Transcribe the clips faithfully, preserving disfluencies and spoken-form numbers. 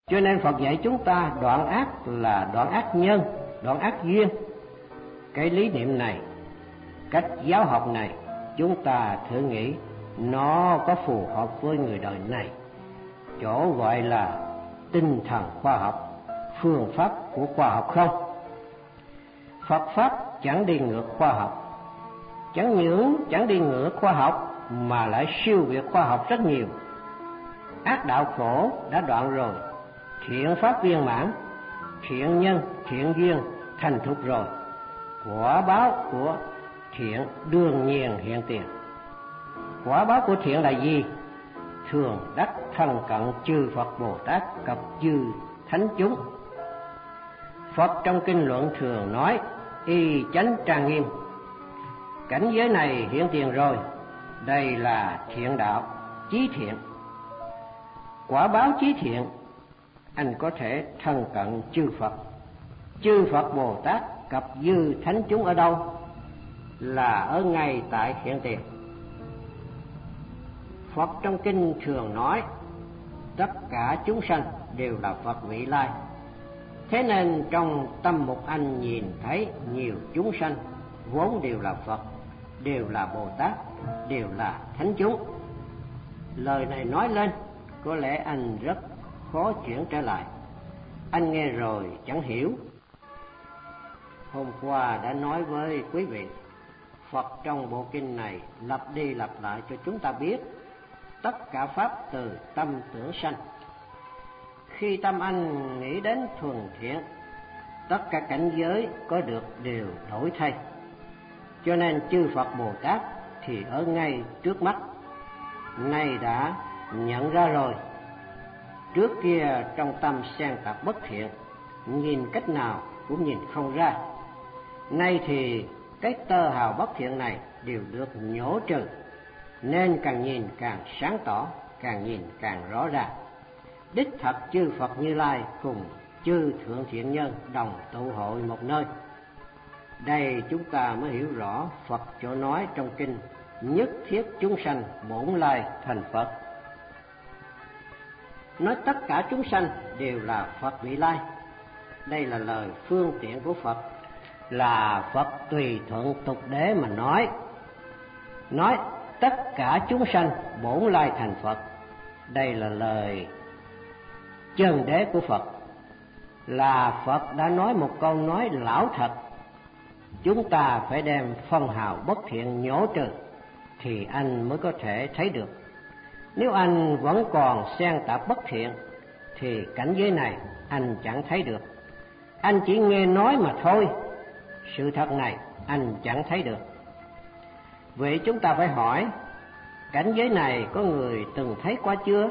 Cho nên Phật dạy chúng ta đoạn ác là đoạn ác nhân, đoạn ác duyên. Cái lý niệm này, cách giáo học này, chúng ta thử nghĩ nó có phù hợp với người đời này. Chỗ gọi là tinh thần khoa học, phương pháp của khoa học không? Phật Pháp chẳng đi ngược khoa học, chẳng những chẳng đi ngược khoa học mà lại siêu việt khoa học rất nhiều. Ác đạo khổ đã đoạn rồi, thiện pháp viên mãn, thiện nhân, thiện duyên thành thục rồi. Quả báo của thiện đương nhiên hiện tiền. Quả báo của thiện là gì? Thường đắc thân cận chư Phật Bồ Tát cập chư thánh chúng. Phật trong kinh luận thường nói y chánh trang nghiêm. Cảnh giới này hiện tiền rồi, đây là thiện đạo, chí thiện. Quả báo chí thiện, anh có thể thân cận chư Phật. Chư Phật Bồ Tát cập dư thánh chúng ở đâu? Là ở ngay tại hiện tiền. Phật trong kinh thường nói tất cả chúng sanh đều là Phật vị lai. Thế nên trong tâm mục anh nhìn thấy nhiều chúng sanh vốn đều là Phật, đều là Bồ Tát, đều là thánh chúng. Lời này nói lên có lẽ anh rất khó chuyển trở lại. Anh nghe rồi chẳng hiểu. Hôm qua đã nói với quý vị, Phật trong bộ kinh này lặp đi lặp lại cho chúng ta biết tất cả pháp từ tâm tưởng sanh. Khi tâm anh nghĩ đến thuần thiện, tất cả cảnh giới có được đều đổi thay. Cho nên chư Phật Bồ Tát thì ở ngay trước mắt, nay đã nhận ra rồi. Trước kia trong tâm xen tạp bất thiện, nhìn cách nào cũng nhìn không ra. Nay thì cái tơ hào bất thiện này đều được nhổ trừ, nên càng nhìn càng sáng tỏ, càng nhìn càng rõ ràng. Đích thật chư Phật Như Lai cùng chư thượng thiện nhân đồng tụ hội một nơi. Đây chúng ta mới hiểu rõ Phật chỗ nói trong kinh nhất thiết chúng sanh bổn lai thành Phật. Nói tất cả chúng sanh đều là Phật vị lai. Đây là lời phương tiện của Phật, là Phật tùy thuận tục đế mà nói. Nói tất cả chúng sanh bổn lai thành Phật. Đây là lời chân đế của Phật, là Phật đã nói một câu nói lão thật. Chúng ta phải đem phân hào bất thiện nhổ trừ thì anh mới có thể thấy được. Nếu anh vẫn còn xen tạp bất thiện thì cảnh giới này anh chẳng thấy được. Anh chỉ nghe nói mà thôi, sự thật này anh chẳng thấy được. Vậy chúng ta phải hỏi, cảnh giới này có người từng thấy qua chưa?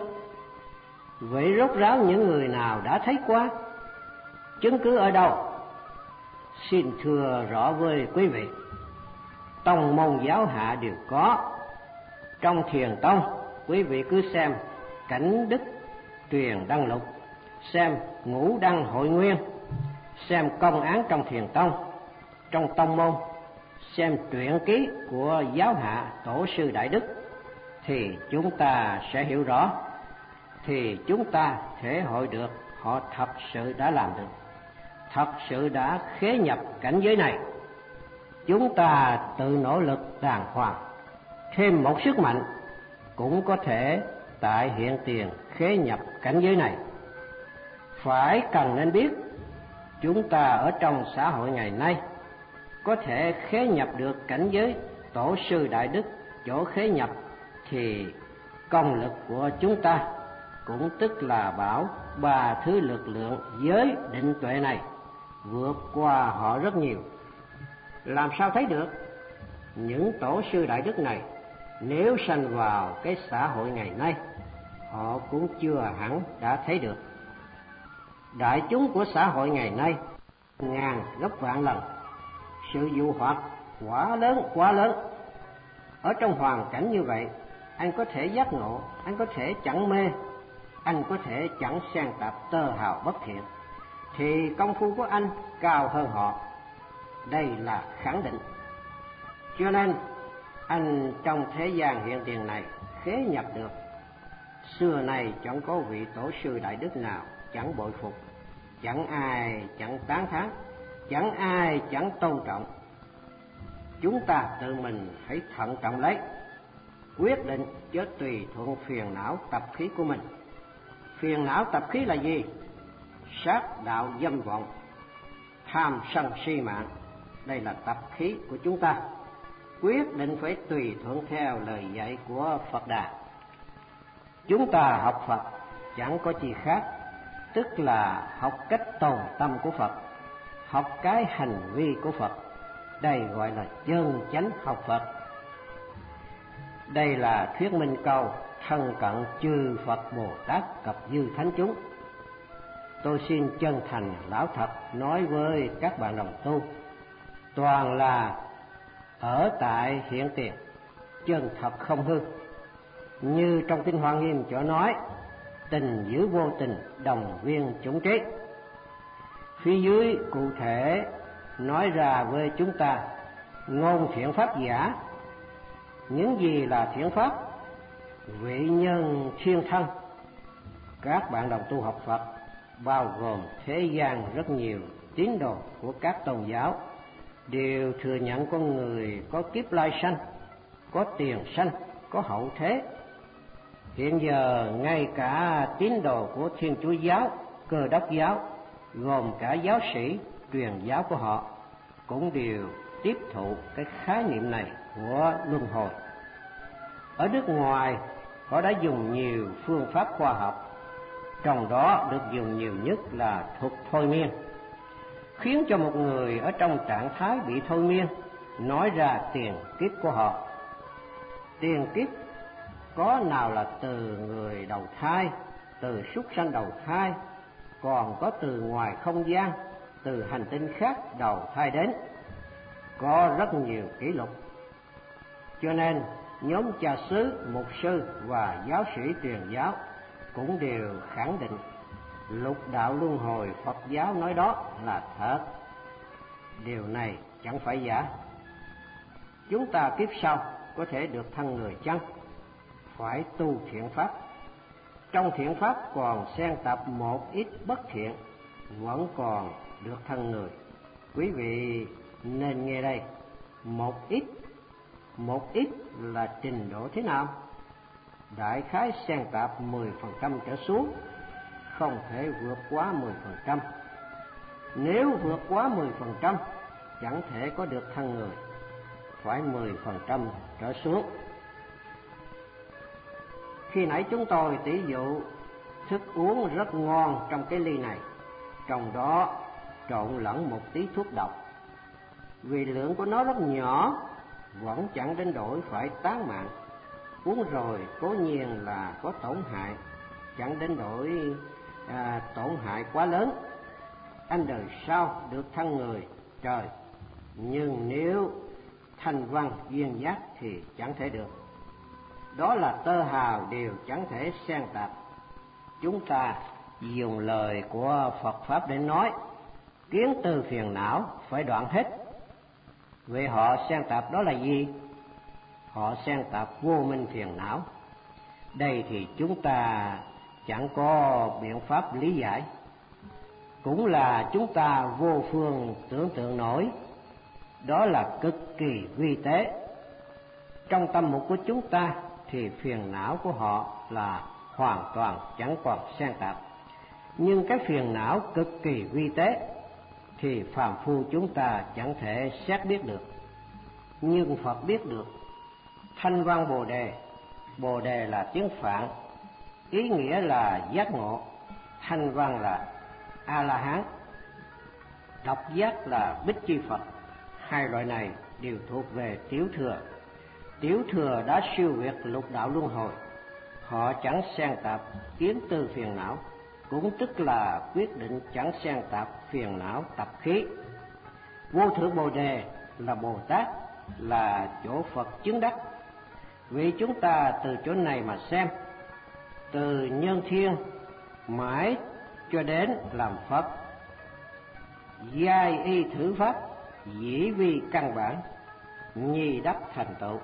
Vậy rốt ráo những người nào đã thấy qua? Chứng cứ ở đâu? Xin thưa rõ với quý vị, tông môn giáo hạ đều có. Trong Thiền Tông, quý vị cứ xem Cảnh Đức Truyền Đăng Lục, xem Ngũ Đăng Hội Nguyên, xem công án trong Thiền Tông, trong tông môn, xem truyện ký của giáo hạ Tổ sư Đại Đức, thì chúng ta sẽ hiểu rõ, thì chúng ta thể hội được họ thật sự đã làm được, thật sự đã khế nhập cảnh giới này. Chúng ta tự nỗ lực đàng hoàng, thêm một sức mạnh cũng có thể tại hiện tiền khế nhập cảnh giới này. Phải cần nên biết, chúng ta ở trong xã hội ngày nay có thể khế nhập được cảnh giới Tổ sư Đại Đức chỗ khế nhập, thì công lực của chúng ta cũng tức là bảo ba thứ lực lượng giới định tuệ này vượt qua họ rất nhiều. Làm sao thấy được? Những Tổ sư Đại Đức này nếu sanh vào cái xã hội ngày nay, họ cũng chưa hẳn đã thấy được. Đại chúng của xã hội ngày nay ngàn gấp vạn lần, sự dụ hoặc quá lớn quá lớn. Ở trong hoàn cảnh như vậy, anh có thể giác ngộ, anh có thể chẳng mê, anh có thể chẳng xen tạp tơ hào bất thiện, thì công phu của anh cao hơn họ. Đây là khẳng định. Cho nên anh trong thế gian hiện tiền này khế nhập được. Xưa này chẳng có vị Tổ sư Đại Đức nào chẳng bội phục, chẳng ai chẳng tán thán, chẳng ai chẳng tôn trọng. Chúng ta tự mình hãy thận trọng lấy, quyết định chớ tùy thuận phiền não tập khí của mình. Phiền não tập khí là gì? Sát đạo dâm vọng, tham sân si mạng, đây là tập khí của chúng ta. Quyết định phải tùy thuận theo lời dạy của Phật Đà. Chúng ta học Phật chẳng có chi khác, tức là học cách tồn tâm của Phật, học cái hành vi của Phật. Đây gọi là chân chánh học Phật. Đây là thuyết minh câu thân cận chư Phật Bồ Tát cập dư thánh chúng. Tôi xin chân thành lão thật nói với các bạn đồng tu, toàn là ở tại hiện tiền, chân thật không hư. Như trong kinh Hoa Nghiêm chỗ nói, tình giữ vô tình, đồng viên chủng trí. Phía dưới cụ thể nói ra với chúng ta ngôn thiện pháp giả. Những gì là thiện pháp? Vị nhân thiên thân. Các bạn đồng tu học Phật bao gồm thế gian rất nhiều tín đồ của các tôn giáo đều thừa nhận con người có kiếp lai sanh, có tiền sanh, có hậu thế. Hiện giờ ngay cả tín đồ của Thiên Chúa giáo, Cơ Đốc giáo, gồm cả giáo sĩ truyền giáo của họ cũng đều tiếp thụ cái khái niệm này của luân hồi. Ở nước ngoài họ đã dùng nhiều phương pháp khoa học, trong đó được dùng nhiều nhất là thuật thôi miên, khiến cho một người ở trong trạng thái bị thôi miên nói ra tiền kiếp của họ. Tiền kiếp có nào là từ người đầu thai, từ súc sanh đầu thai, còn có từ ngoài không gian, từ hành tinh khác đầu thai đến, có rất nhiều kỷ lục. Cho nên nhóm cha xứ, mục sư và giáo sĩ truyền giáo cũng đều khẳng định lục đạo luân hồi Phật giáo nói đó là thật. Điều này chẳng phải giả. Chúng ta kiếp sau có thể được thân người chăng? Phải tu thiện pháp. Trong thiện pháp còn xen tạp một ít bất thiện, vẫn còn được thân người. Quý vị nên nghe đây, một ít. Một ít là trình độ thế nào? Đại khái xen tạp mười phần trăm trở xuống, không thể vượt quá mười phần trăm. Nếu vượt quá mười phần trăm, chẳng thể có được thân người, phải mười phần trăm trở xuống. Khi nãy chúng tôi tỉ dụ thức uống rất ngon trong cái ly này, trong đó trộn lẫn một tí thuốc độc. Vì lượng của nó rất nhỏ, vẫn chẳng đến nỗi phải tán mạng. Uống rồi cố nhiên là có tổn hại, chẳng đến nỗi à, tổn hại quá lớn. Anh đời sau được thân người trời, nhưng nếu thanh văn duyên giác thì chẳng thể được. Đó là tơ hào đều chẳng thể xen tạp. Chúng ta dùng lời của Phật Pháp để nói, kiến tư phiền não phải đoạn hết. Vậy họ xen tạp đó là gì? Họ xen tạp vô minh phiền não. Đây thì chúng ta chẳng có biện pháp lý giải. Cũng là chúng ta vô phương tưởng tượng nổi. Đó là cực kỳ vi tế. Trong tâm mục của chúng ta thì phiền não của họ là hoàn toàn chẳng còn xen tạp. Nhưng cái phiền não cực kỳ vi tế thì phàm phu chúng ta chẳng thể xét biết được. Nhưng Phật biết được. Thanh văn Bồ Đề, Bồ Đề là tiếng Phạn, ý nghĩa là giác ngộ. Thanh văn là A-la-hán, độc giác là Bích Chi Phật. Hai loại này đều thuộc về tiểu thừa. Tiểu thừa đã siêu việt lục đạo luân hồi. Họ chẳng xen tạp kiến tư phiền não, cũng tức là quyết định chẳng xen tạp phiền não tập khí. Vô thượng Bồ Đề là Bồ Tát, là chỗ Phật chứng đắc. Vì chúng ta từ chỗ này mà xem, từ nhân thiên mãi cho đến làm Phật, giai y thử pháp, dĩ vi căn bản, nhi đắc thành tựu.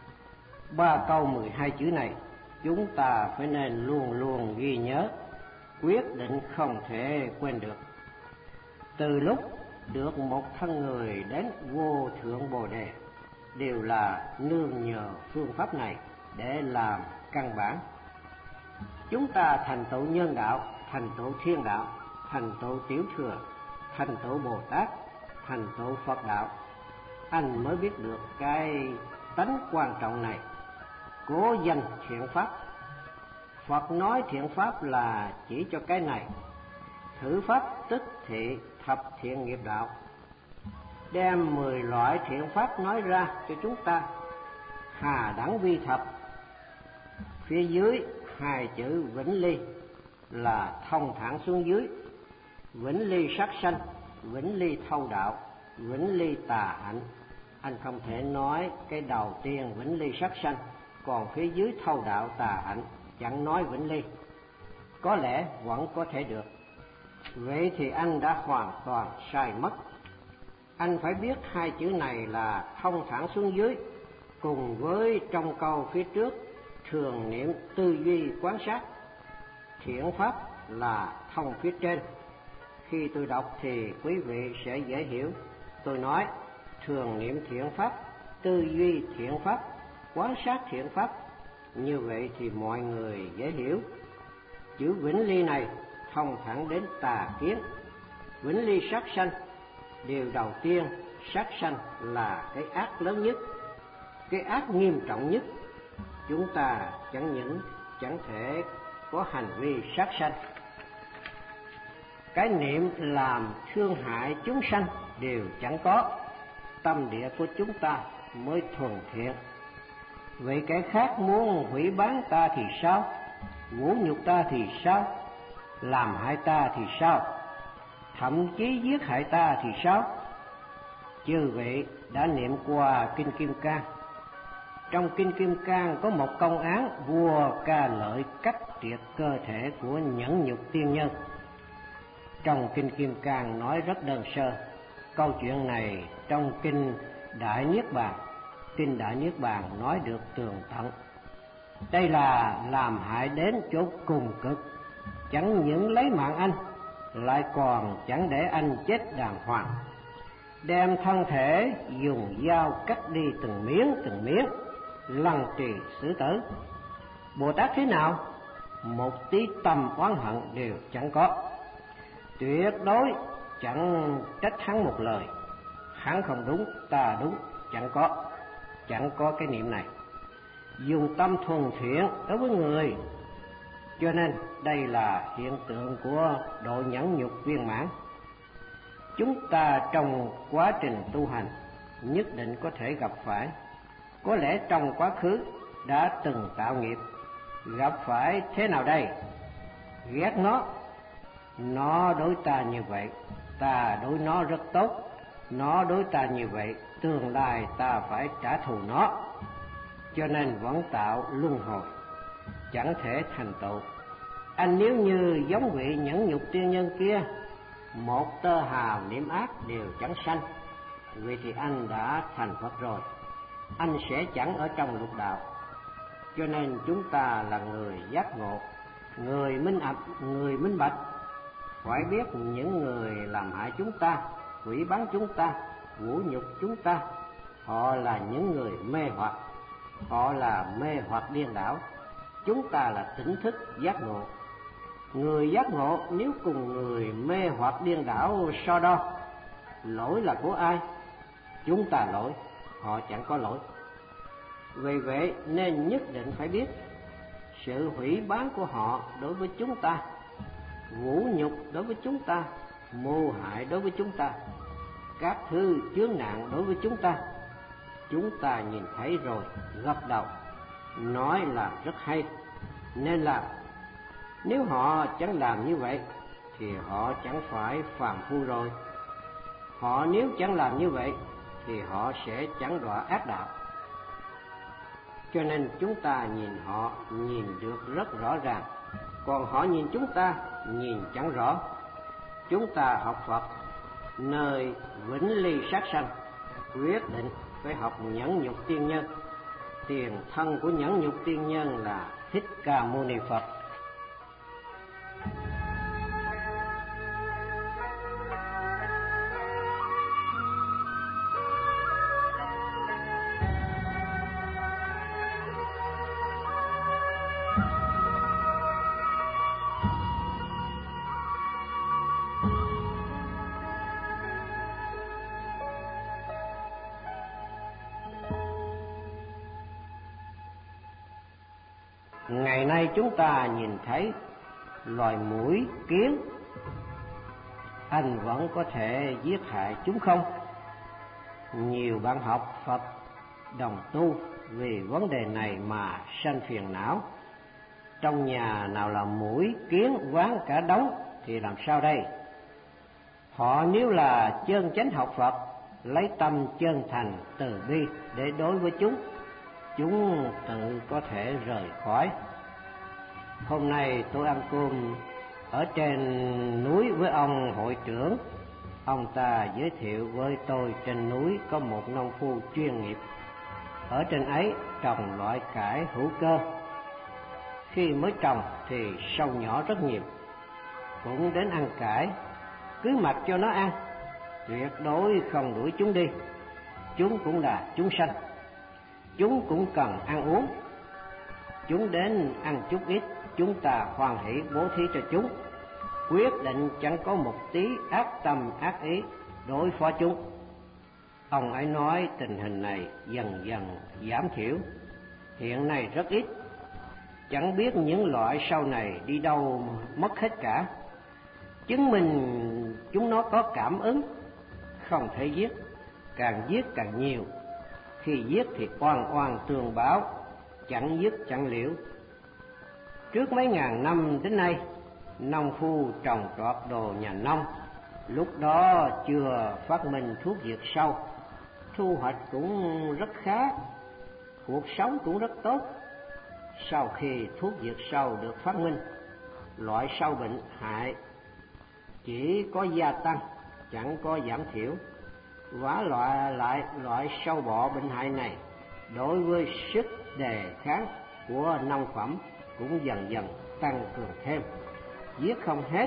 Ba câu mười hai chữ này chúng ta phải nên luôn luôn ghi nhớ. quyết định không thể quên được. Từ lúc được một thân người đến vô thượng Bồ Đề, đều là nương nhờ phương pháp này để làm căn bản. Chúng ta thành tựu nhân đạo, thành tựu thiên đạo, thành tựu tiểu thừa, thành tựu Bồ Tát, thành tựu Phật đạo, anh mới biết được cái tánh quan trọng này. Cố danh thiện pháp. Phật nói thiện pháp là chỉ cho cái này. Thử pháp tức thị thập thiện nghiệp đạo, đem mười loại thiện pháp nói ra cho chúng ta. Hà đẳng vi thập, phía dưới hai chữ vĩnh ly là thông thẳng xuống dưới. Vĩnh ly sát sanh, vĩnh ly thâu đạo, vĩnh ly tà hạnh. Anh không thể nói cái đầu tiên vĩnh ly sát sanh, còn phía dưới thâu đạo tà hạnh chẳng nói vĩnh ly. Có lẽ vẫn có thể được. Vậy thì anh đã hoàn toàn sai mất. Anh phải biết hai chữ này là thông thẳng xuống dưới, cùng với trong câu phía trước thường niệm tư duy quán sát. Thiện pháp là thông phía trên. Khi tôi đọc thì quý vị sẽ dễ hiểu. Tôi nói thường niệm thiện pháp, tư duy thiện pháp, quán sát thiện pháp. Như vậy thì mọi người dễ hiểu. Chữ vĩnh ly này thông thẳng đến tà kiến. Vĩnh ly sát sanh, điều đầu tiên, sát sanh là cái ác lớn nhất, cái ác nghiêm trọng nhất. Chúng ta chẳng những chẳng thể có hành vi sát sanh, cái niệm làm thương hại chúng sanh đều chẳng có. Tâm địa của chúng ta mới thuần thiện. Vậy kẻ khác muốn hủy bán ta thì sao? Vũ nhục ta thì sao? Làm hại ta thì sao? Thậm chí giết hại ta thì sao? Chư vị đã niệm qua Kinh Kim Cang. Trong Kinh Kim Cang có một công án vua Ca Lợi cắt tiệt cơ thể của nhẫn nhục tiên nhân. Trong Kinh Kim Cang nói rất đơn sơ. Câu chuyện này trong Kinh Đại Niết Bàn, Kinh Đại Niết Bàn nói được tường tận. Đây là làm hại đến chỗ cùng cực, chẳng những lấy mạng anh, lại còn chẳng để anh chết đàng hoàng, đem thân thể dùng dao cắt đi từng miếng từng miếng, lăng trì xử tử. Bồ Tát thế nào? Một tí tâm oán hận đều chẳng có, tuyệt đối chẳng trách hắn một lời. Hắn không đúng, ta đúng, chẳng có, chẳng có cái niệm này. Dùng tâm thuần thiện đối với người. Cho nên đây là hiện tượng của độ nhẫn nhục viên mãn. Chúng ta trong quá trình tu hành nhất định có thể gặp phải. Có lẽ trong quá khứ đã từng tạo nghiệp. Gặp phải thế nào đây? Ghét nó, nó đối ta như vậy, ta đối nó rất tốt. Nó đối ta như vậy, tương lai ta phải trả thù nó. Cho nên vẫn tạo luân hồi, chẳng thể thành tựu. Anh nếu như giống vị nhẫn nhục tiên nhân kia, một tơ hào niệm ác đều chẳng sanh, vậy thì anh đã thành Phật rồi. Anh sẽ chẳng ở trong lục đạo. Cho nên chúng ta là người giác ngộ, người minh ạch, người minh bạch. Phải biết những người làm hại chúng ta, hủy bán chúng ta, vũ nhục chúng ta, họ là những người mê hoặc, họ là mê hoặc điên đảo. Chúng ta là tỉnh thức giác ngộ. Người giác ngộ nếu cùng người mê hoặc điên đảo so đo, lỗi là của ai? Chúng ta lỗi, họ chẳng có lỗi. Vì vậy nên nhất định phải biết sự hủy bán của họ đối với chúng ta, vũ nhục đối với chúng ta, mưu hại đối với chúng ta, các thứ chướng nạn đối với chúng ta. Chúng ta nhìn thấy rồi gật đầu, nói là rất hay, nên làm. Nếu họ chẳng làm như vậy thì họ chẳng phải phàm phu rồi. Họ nếu chẳng làm như vậy thì họ sẽ chẳng đọa ác đạo. Cho nên chúng ta nhìn họ nhìn được rất rõ ràng, còn họ nhìn chúng ta nhìn chẳng rõ. Chúng ta học Phật nơi vĩnh ly sát sanh, quyết định phải học nhẫn nhục tiên nhân. Tiền thân của nhẫn nhục tiên nhân là Thích Ca Mâu Ni Phật. Ngày nay chúng ta nhìn thấy loài muỗi, kiến, anh vẫn có thể giết hại chúng không? Nhiều bạn học Phật đồng tu vì vấn đề này mà sanh phiền não. Trong nhà nào là muỗi, kiến, oán cả đống thì làm sao đây? Họ nếu là chân chánh học Phật, lấy tâm chân thành từ bi để đối với chúng, chúng tự có thể rời khỏi. Hôm nay tôi ăn cơm ở trên núi với ông hội trưởng. Ông ta giới thiệu với tôi trên núi có một nông phu chuyên nghiệp. Ở trên ấy trồng loại cải hữu cơ. Khi mới trồng thì sâu nhỏ rất nhiều, cũng đến ăn cải, cứ mặc cho nó ăn, tuyệt đối không đuổi chúng đi. Chúng cũng là chúng sanh, chúng cũng cần ăn uống. Chúng đến ăn chút ít, chúng ta hoan hỷ bố thí cho chúng, quyết định chẳng có một tí ác tâm ác ý đối phó chúng. Ông ấy nói tình hình này dần dần giảm thiểu, hiện nay rất ít, chẳng biết những loại sau này đi đâu mất hết cả. Chứng minh chúng nó có cảm ứng, không thể giết, càng giết càng nhiều. Khi giết thì oan oan tương báo, chẳng dứt chẳng liễu. Trước mấy ngàn năm đến nay, nông phu trồng trọt đồ nhà nông, lúc đó chưa phát minh thuốc diệt sâu, thu hoạch cũng rất khá, cuộc sống cũng rất tốt. Sau khi thuốc diệt sâu được phát minh, loại sâu bệnh hại chỉ có gia tăng, chẳng có giảm thiểu. Vả loại lại loại sâu bọ bệnh hại này đối với sức đề kháng của nông phẩm cũng dần dần tăng cường thêm, giết không hết.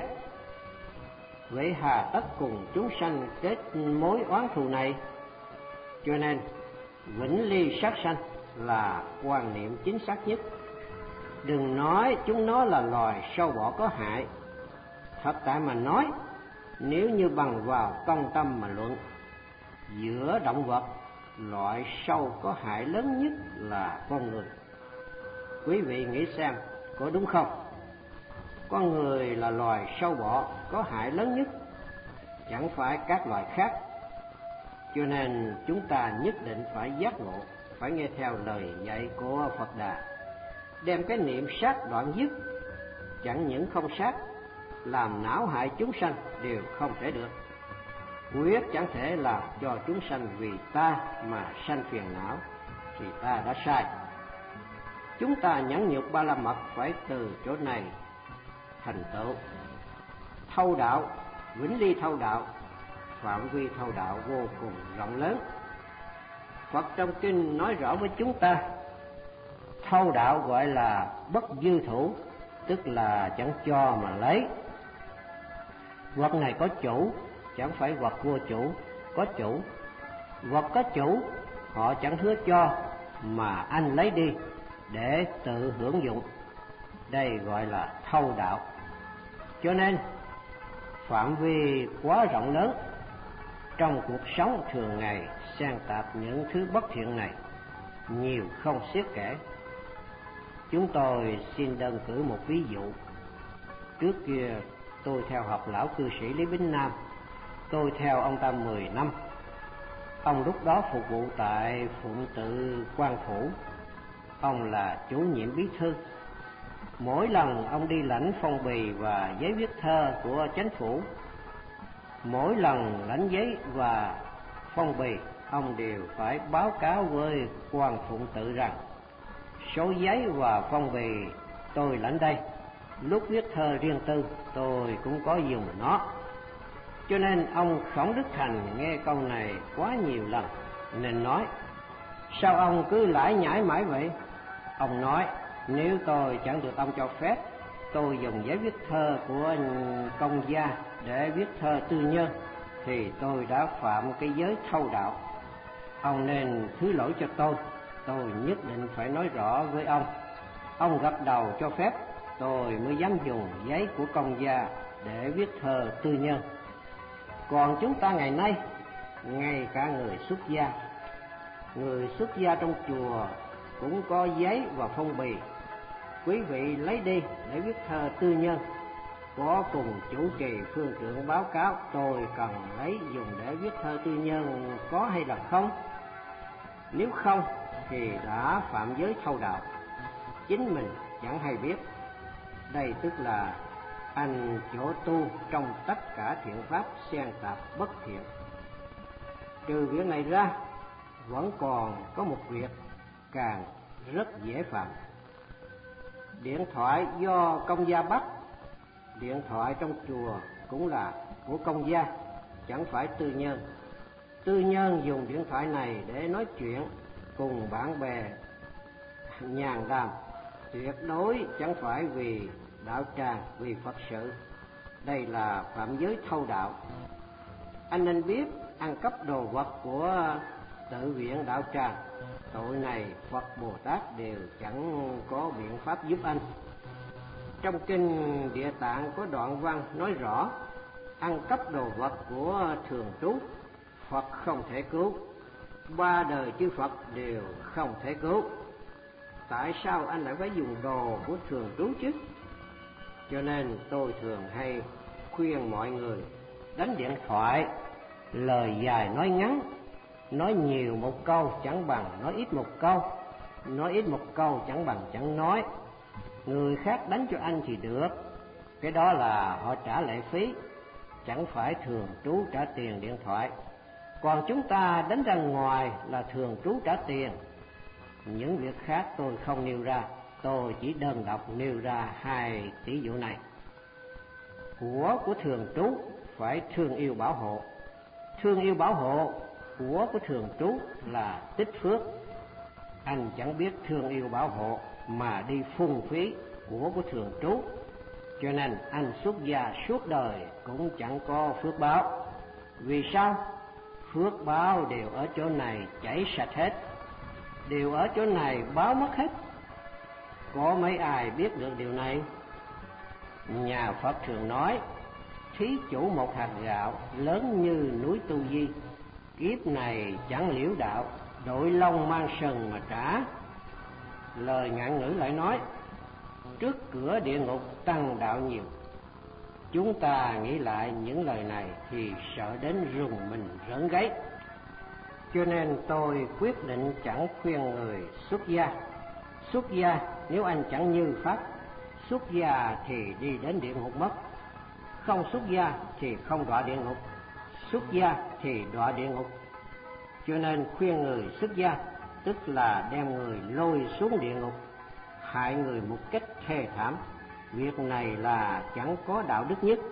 Vậy hà tất cùng chúng sanh kết mối oán thù này? Cho nên vĩnh ly sát sanh là quan niệm chính xác nhất. Đừng nói chúng nó là loài sâu bọ có hại. Thật tại mà nói, nếu như bằng vào công tâm mà luận, giữa động vật, loại sâu có hại lớn nhất là con người. Quý vị nghĩ xem, có đúng không? Con người là loài sâu bọ có hại lớn nhất, chẳng phải các loài khác. Cho nên chúng ta nhất định phải giác ngộ, phải nghe theo lời dạy của Phật Đà, đem cái niệm sát đoạn dứt. Chẳng những không sát, làm não hại chúng sanh đều không thể được. Quyết chẳng thể làm cho chúng sanh vì ta mà sanh phiền não, thì ta đã sai. Chúng ta nhẫn nhục ba la mật phải từ chỗ này thành tựu. Thâu đạo, vĩnh ly thâu đạo, phạm vi thâu đạo vô cùng rộng lớn. Phật trong kinh nói rõ với chúng ta, thâu đạo gọi là bất dư thủ, tức là chẳng cho mà lấy. Vật này có chủ, chẳng phải vật vô chủ, có chủ. Vật có chủ, họ chẳng hứa cho, mà anh lấy đi để tự hưởng dụng. Đây gọi là thâu đạo. Cho nên phạm vi quá rộng lớn, trong cuộc sống thường ngày san tạp những thứ bất thiện này, nhiều không xiết kể. Chúng tôi xin đơn cử một ví dụ. Trước kia tôi theo học lão cư sĩ Lý Bính Nam, tôi theo ông ta mười năm. Ông lúc đó phục vụ tại Phụng Tự Quan Phủ. Ông là chủ nhiệm bí thư. Mỗi lần ông đi lãnh phong bì và giấy viết thơ của chính phủ, mỗi lần lãnh giấy và phong bì, ông đều phải báo cáo với quan Phụng Tự rằng số giấy và phong bì tôi lãnh đây, lúc viết thơ riêng tư tôi cũng có dùng nó. Cho nên ông Khổng Đức Thành nghe câu này quá nhiều lần nên nói: sao ông cứ lải nhải mãi vậy? Ông nói: nếu tôi chẳng được ông cho phép tôi dùng giấy viết thơ của công gia để viết thơ tư nhân, thì tôi đã phạm cái giới thâu đạo. Ông nên thứ lỗi cho tôi, tôi nhất định phải nói rõ với ông. Ông gật đầu cho phép, tôi mới dám dùng giấy của công gia để viết thơ tư nhân. Còn chúng ta ngày nay, ngay cả người xuất gia, người xuất gia trong chùa cũng có giấy và phong bì. quý vị lấy đi để viết thơ tư nhân, có cùng chủ trì phương trưởng báo cáo tôi cần lấy dùng để viết thơ tư nhân có hay là không? Nếu không thì đã phạm giới thâu đạo, chính mình chẳng hay biết. Đây tức là anh chỗ tu trong tất cả thiện pháp xen tạp bất thiện. Trừ việc này ra, vẫn còn có một việc càng rất dễ phạm. Điện thoại do công gia bắt, điện thoại trong chùa cũng là của công gia, chẳng phải tư nhân. Tư nhân dùng điện thoại này để nói chuyện cùng bạn bè nhàn đàm, tuyệt đối chẳng phải vì đạo tràng, vì Phật sự. Đây là phạm giới thâu đạo. Anh nên biết ăn cắp đồ vật của tự viện đạo tràng, tội này Phật Bồ Tát đều chẳng có biện pháp giúp anh. Trong kinh Địa Tạng có đoạn văn nói rõ, ăn cắp đồ vật của thường trú, Phật không thể cứu, ba đời chư Phật đều không thể cứu. Tại sao anh lại phải dùng đồ của thường trú chứ? Cho nên tôi thường hay khuyên mọi người đánh điện thoại, lời dài nói ngắn, nói nhiều một câu chẳng bằng nói ít một câu, nói ít một câu chẳng bằng chẳng nói. Người khác đánh cho anh thì được, cái đó là họ trả lệ phí, chẳng phải thường trú trả tiền điện thoại. Còn chúng ta đánh ra ngoài là thường trú trả tiền. Những việc khác tôi không nêu ra, tôi chỉ đơn độc nêu ra hai tỷ dụ này. Của của thường trú phải thương yêu bảo hộ. Thương yêu bảo hộ của của thường trú là tích phước. Anh chẳng biết thương yêu bảo hộ mà đi phung phí của của thường trú, cho nên anh xuất gia suốt đời cũng chẳng có phước báo. Vì sao? Phước báo đều ở chỗ này chảy sạch hết, đều ở chỗ này báo mất hết. Có mấy ai biết được điều này? Nhà Phật thường nói, thí chủ một hạt gạo lớn như núi Tu Di, kiếp này chẳng liễu đạo, đội lông mang sừng mà trả. Lời ngạn ngữ lại nói, trước cửa địa ngục tăng đạo nhiều. Chúng ta nghĩ lại những lời này thì sợ đến rùng mình rợn gáy. Cho nên tôi quyết định chẳng khuyên người xuất gia. Xuất gia nếu anh chẳng như pháp, xuất gia thì đi đến địa ngục mất. Không xuất gia thì không đọa địa ngục, xuất gia thì đọa địa ngục. Cho nên khuyên người xuất gia tức là đem người lôi xuống địa ngục, hại người một cách thê thảm. Việc này là chẳng có đạo đức nhất.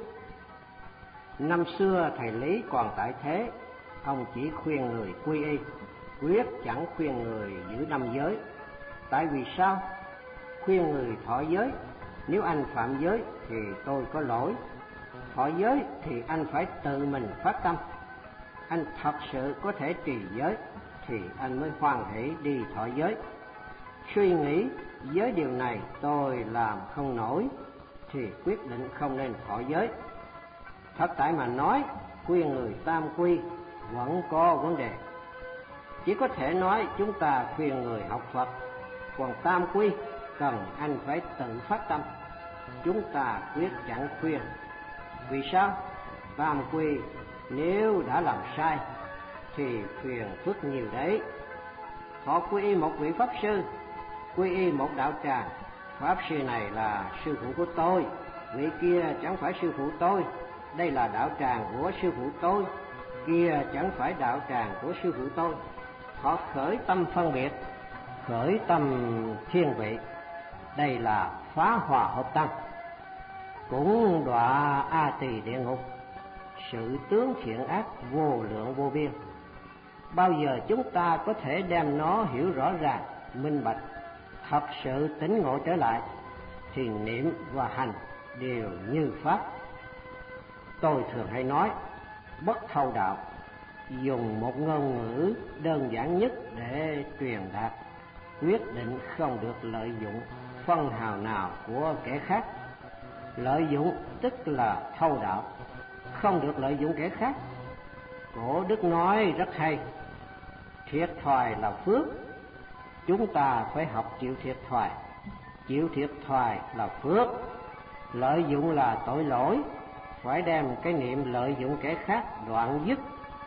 Năm xưa thầy Lý còn tại thế, ông chỉ khuyên người quy y, quyết chẳng khuyên người giữ năm giới. Tại vì sao? Khuyên người thọ giới, nếu anh phạm giới thì tôi có lỗi. Thọ giới thì anh phải tự mình phát tâm. Anh thật sự có thể trì giới thì anh mới hoan hỷ đi thọ giới. Suy nghĩ với điều này tôi làm không nổi thì quyết định không nên thọ giới. Thật tại mà nói, khuyên người tam quy vẫn có vấn đề. Chỉ có thể nói chúng ta khuyên người học Phật, còn tam quy cần anh phải tự phát tâm. Chúng ta quyết chẳng khuyên. Vì sao? Tam quy nếu đã làm sai thì phiền phức nhiều đấy. Họ quy y một vị pháp sư, quy y một đạo tràng, pháp sư này là sư phụ của tôi, vị kia chẳng phải sư phụ tôi. Đây là đạo tràng của sư phụ tôi, kia chẳng phải đạo tràng của sư phụ tôi. Họ khởi tâm phân biệt, khởi tâm thiên vị. Đây là phá hòa hợp tâm, cũng đọa A Tỳ địa ngục. Sự tướng thiện ác vô lượng vô biên. Bao giờ chúng ta có thể đem nó hiểu rõ ràng, minh bạch, thật sự tỉnh ngộ trở lại, thì niệm và hành đều như pháp. Tôi thường hay nói, bất thâu đạo, dùng một ngôn ngữ đơn giản nhất để truyền đạt, quyết định không được lợi dụng phân hào nào của kẻ khác. Lợi dụng tức là thâu đạo, không được lợi dụng kẻ khác. Cổ Đức nói rất hay, thiệt thòi là phước. Chúng ta phải học chịu thiệt thòi, chịu thiệt thòi là phước, lợi dụng là tội lỗi. Phải đem cái niệm lợi dụng kẻ khác đoạn dứt.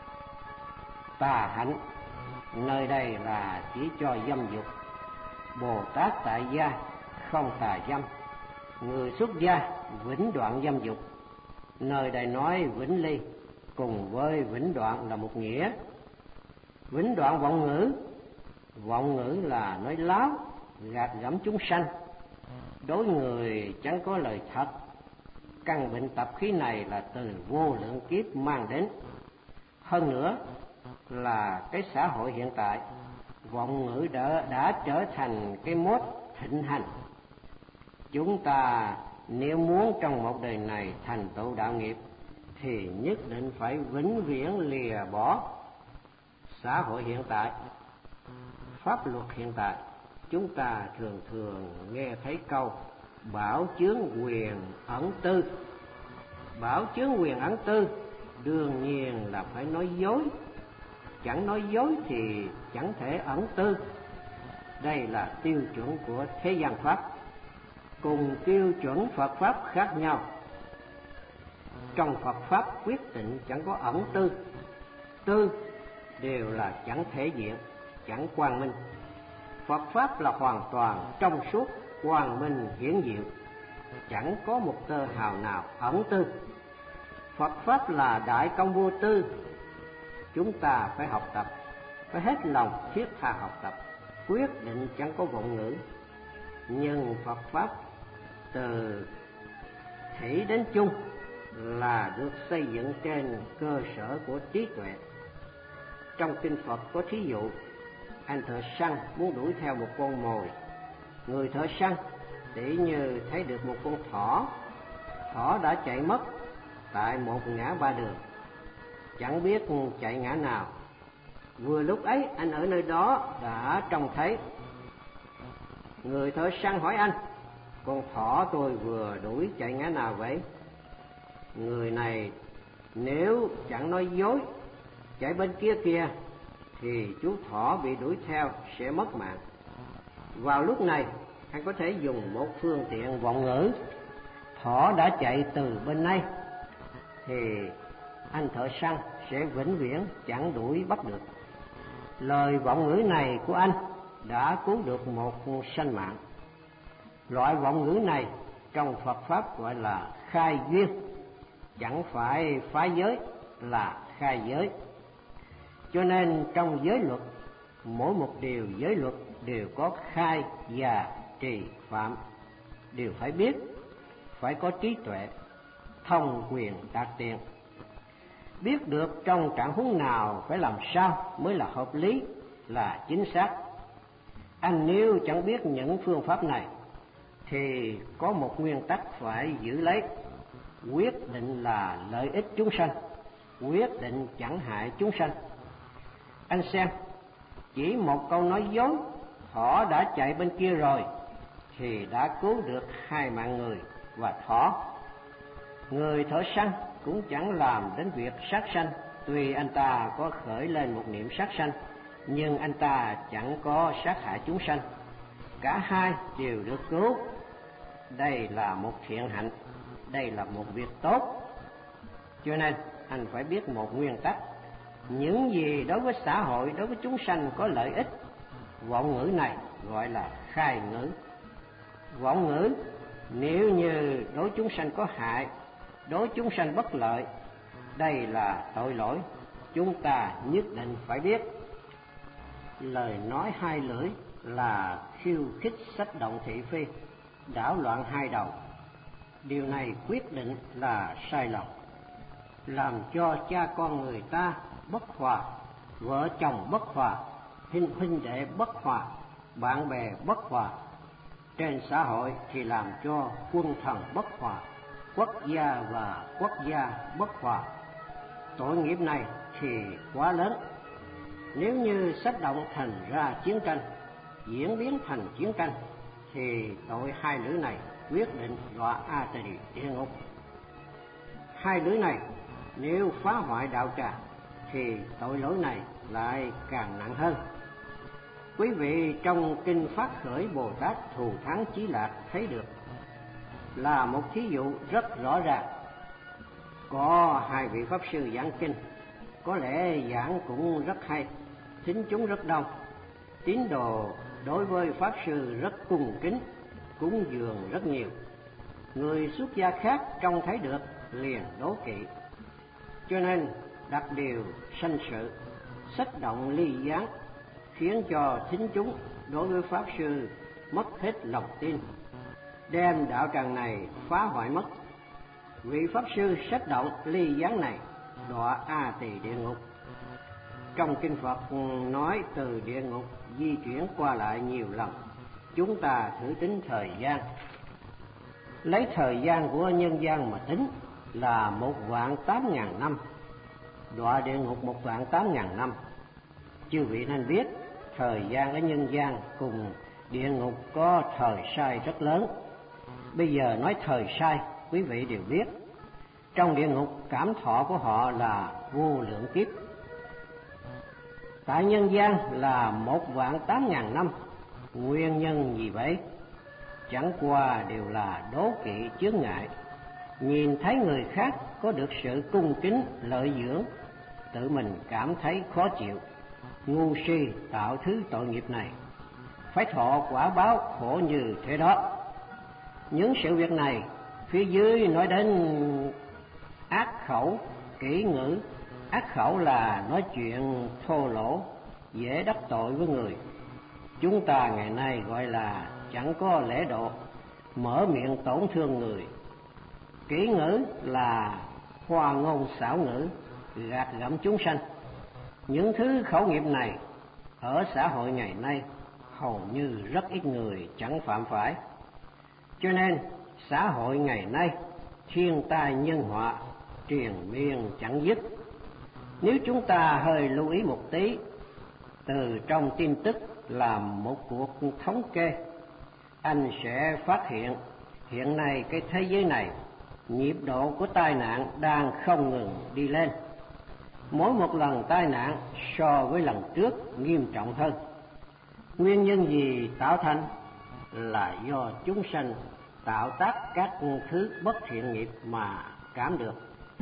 Tà hạnh nơi đây là chỉ cho dâm dục. Bồ Tát tại gia không tà dâm. Người xuất gia vĩnh đoạn dâm dục. Nơi đây nói vĩnh ly cùng với vĩnh đoạn là một nghĩa. Vĩnh đoạn vọng ngữ. Vọng ngữ là nói láo, gạt gẫm chúng sanh, đối người chẳng có lời thật. Căn bệnh tập khí này là từ vô lượng kiếp mang đến. Hơn nữa là cái xã hội hiện tại, vọng ngữ đã, đã trở thành cái mốt thịnh hành. Chúng ta nếu muốn trong một đời này thành tựu đạo nghiệp thì nhất định phải vĩnh viễn lìa bỏ xã hội hiện tại, pháp luật hiện tại. Chúng ta thường thường nghe thấy câu bảo chướng quyền ẩn tư. Bảo chướng quyền ẩn tư đương nhiên là phải nói dối. Chẳng nói dối thì chẳng thể ẩn tư. Đây là tiêu chuẩn của thế gian pháp. Cùng tiêu chuẩn Phật pháp khác nhau. Trong Phật pháp quyết định chẳng có ẩn tư. Tư đều là chẳng thể diện, chẳng quang minh. Phật pháp là hoàn toàn trong suốt, quang minh hiển diệu, chẳng có một tơ hào nào ẩn tư. Phật pháp là đại công vô tư. Chúng ta phải học tập, phải hết lòng thiết tha học tập, quyết định chẳng có vọng ngữ. Nhưng Phật pháp từ thủy đến chung là được xây dựng trên cơ sở của trí tuệ. Trong kinh Phật có thí dụ, anh thợ săn muốn đuổi theo một con mồi. Người thợ săn tỉ như thấy được một con thỏ. Thỏ đã chạy mất tại một ngã ba đường, chẳng biết chạy ngã nào. Vừa lúc ấy anh ở nơi đó đã trông thấy. Người thợ săn hỏi anh: con thỏ tôi vừa đuổi chạy ngã nào vậy? Người này nếu chẳng nói dối, chạy bên kia kìa, thì chú thỏ bị đuổi theo sẽ mất mạng. Vào lúc này anh có thể dùng một phương tiện vọng ngữ. Thỏ đã chạy từ bên này, thì anh thợ săn sẽ vĩnh viễn chẳng đuổi bắt được. Lời vọng ngữ này của anh đã cứu được một sanh mạng. Loại vọng ngữ này trong Phật pháp gọi là khai duyên, chẳng phải phá giới, là khai giới. Cho nên trong giới luật, mỗi một điều giới luật đều có khai và trì phạm, đều phải biết, phải có trí tuệ, thông quyền đạt tiền. Biết được trong trạng huống nào phải làm sao mới là hợp lý, là chính xác. Anh nếu chẳng biết những phương pháp này thì có một nguyên tắc phải giữ lấy. Quyết định là lợi ích chúng sanh, quyết định chẳng hại chúng sanh. Anh xem, chỉ một câu nói dối, thỏ đã chạy bên kia rồi, thì đã cứu được hai mạng người và thỏ. Người thợ săn cũng chẳng làm đến việc sát sanh. Tuy anh ta có khởi lên một niệm sát sanh, nhưng anh ta chẳng có sát hại chúng sanh. Cả hai đều được cứu. Đây là một thiện hạnh, đây là một việc tốt. Cho nên anh phải biết một nguyên tắc: những gì đối với xã hội, đối với chúng sanh có lợi ích, vọng ngữ này gọi là khai ngữ. Vọng ngữ nếu như đối chúng sanh có hại, đối chúng sanh bất lợi, đây là tội lỗi, chúng ta nhất định phải biết. Lời nói hai lưỡi là khiêu khích sách động thị phi, đảo loạn hai đầu. Điều này quyết định là sai lầm, làm cho cha con người ta bất hòa, vợ chồng bất hòa, huynh huynh đệ bất hòa, bạn bè bất hòa. Trên xã hội thì làm cho quân thần bất hòa, quốc gia và quốc gia bất hòa. Tội nghiệp này thì quá lớn. Nếu như sách động thành ra chiến tranh, diễn biến thành chiến tranh, thì tội hai lưỡi này quyết định đọa A Tỳ địa ngục. Hai lưỡi này nếu phá hoại đạo tràng, thì tội lỗi này lại càng nặng hơn. Quý vị trong kinh Phát Khởi Bồ Tát Thù Thắng Chí Lạc thấy được là một thí dụ rất rõ ràng. Có hai vị pháp sư giảng kinh, có lẽ giảng cũng rất hay, thính chúng rất đông, tín đồ đối với pháp sư rất cung kính, cúng dường rất nhiều. Người xuất gia khác trông thấy được liền đố kỵ, cho nên đặt điều sanh sự, sách động ly gián, khiến cho thính chúng đối với pháp sư mất hết lòng tin, đem đạo tràng này phá hoại mất. Vị pháp sư sách động ly gián này đọa A Tỳ địa ngục. Trong kinh Phật nói từ địa ngục di chuyển qua lại nhiều lần. Chúng ta thử tính thời gian, lấy thời gian của nhân gian mà tính là một vạn tám ngàn năm, đọa địa ngục một vạn tám ngàn năm. Chư vị nên biết thời gian ở nhân gian cùng địa ngục có thời sai rất lớn. Bây giờ nói thời sai, quý vị đều biết, trong địa ngục cảm thọ của họ là vô lượng kiếp, tại nhân gian là một vạn tám ngàn năm. Nguyên nhân gì vậy? Chẳng qua đều là đố kỵ chướng ngại, nhìn thấy người khác có được sự cung kính lợi dưỡng, tự mình cảm thấy khó chịu, ngu si tạo thứ tội nghiệp này, phải thọ quả báo khổ như thế đó. Những sự việc này phía dưới nói đến ác khẩu, kỹ ngữ. Ác khẩu là nói chuyện thô lỗ, dễ đắc tội với người. Chúng ta ngày nay gọi là chẳng có lễ độ, mở miệng tổn thương người. Kỹ ngữ là hoa ngôn xảo ngữ, gạt gẫm chúng sanh. Những thứ khẩu nghiệp này ở xã hội ngày nay hầu như rất ít người chẳng phạm phải. Cho nên xã hội ngày nay thiên tai nhân họa triền miên chẳng dứt. Nếu chúng ta hơi lưu ý một tí, từ trong tin tức làm một cuộc thống kê, anh sẽ phát hiện hiện nay cái thế giới này nhịp độ của tai nạn đang không ngừng đi lên. Mỗi một lần tai nạn so với lần trước nghiêm trọng hơn. Nguyên nhân gì tạo thành? Là do chúng sanh tạo tác các thứ bất thiện nghiệp mà cảm được.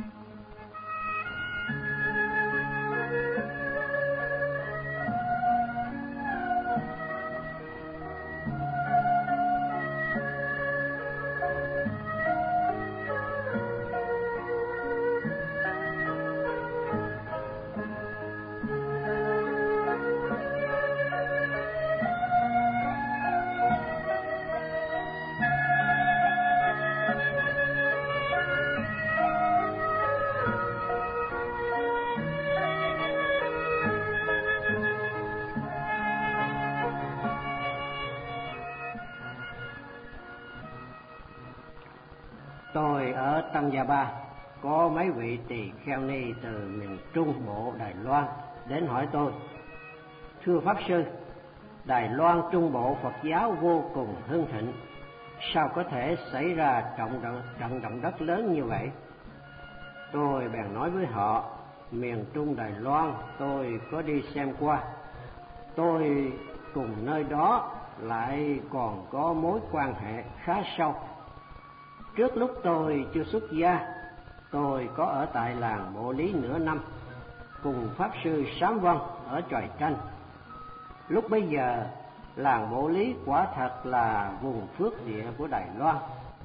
Tôi ở Tăng Gia Ba, có mấy vị tỳ kheo ni từ miền Trung Bộ Đài Loan đến hỏi tôi: thưa Pháp Sư, Đài Loan Trung Bộ Phật giáo vô cùng hưng thịnh, sao có thể xảy ra trận động, trận động đất lớn như vậy? Tôi bèn nói với họ, miền Trung Đài Loan tôi có đi xem qua, tôi cùng nơi đó lại còn có mối quan hệ khá sâu. Trước lúc tôi chưa xuất gia, tôi có ở tại làng Mộ Lý nửa năm, cùng Pháp Sư Sám Vân ở Chòi Tranh. Lúc bấy giờ, làng Mộ Lý quả thật là vùng phước địa của Đài Loan.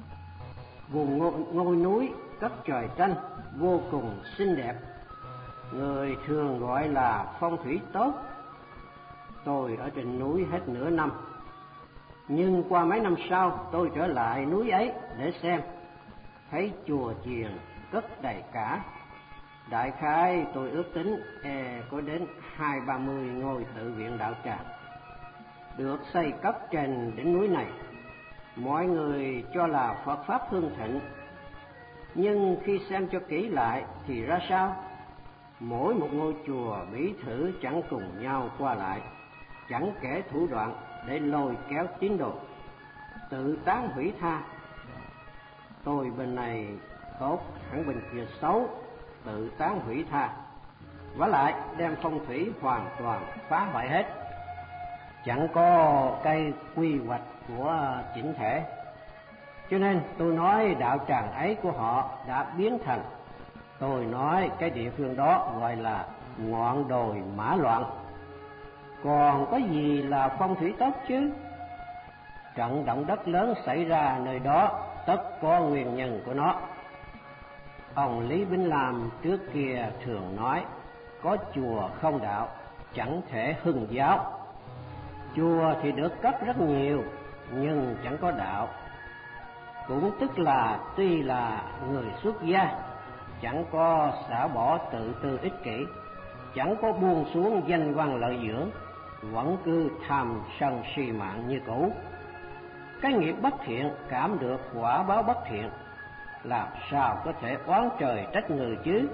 Vùng ngôi, ngôi núi cất Chòi Tranh vô cùng xinh đẹp, người thường gọi là phong thủy tốt. Tôi ở trên núi hết nửa năm, nhưng qua mấy năm sau tôi trở lại núi ấy để xem, thấy chùa chiền cất đầy cả. Đại khái tôi ước tính e có đến hai ba mươi ngôi tự viện đạo tràng được xây cất trên đỉnh núi này. Mọi người cho là Phật pháp hưng thịnh, nhưng khi xem cho kỹ lại thì ra sao? Mỗi một ngôi chùa bí thử chẳng cùng nhau qua lại, chẳng kể thủ đoạn để lôi kéo tín đồ, tự tán hủy tha. Tôi bên này tốt, hẳn bên kia xấu, tự tán hủy tha, vả lại đem phong thủy hoàn toàn phá hoại hết. chẳng có cái quy hoạch của chỉnh thể. Cho nên tôi nói đạo tràng ấy của họ đã biến thành, tôi nói cái địa phương đó gọi là ngọn đồi mã loạn. Còn có gì là phong thủy tốt chứ? Trận động đất lớn xảy ra nơi đó tất có nguyên nhân của nó. Ông Lý Bính Lam trước kia thường nói, có chùa không đạo chẳng thể hưng giáo. Chùa thì được cấp rất nhiều nhưng chẳng có đạo. Cũng tức là tuy là người xuất gia, chẳng có xả bỏ tự tư ích kỷ, chẳng có buông xuống danh văn lợi dưỡng, vẫn cứ tham sân si mạng như cũ. Cái nghiệp bất thiện cảm được quả báo bất thiện, làm sao có thể oán trời trách người chứ?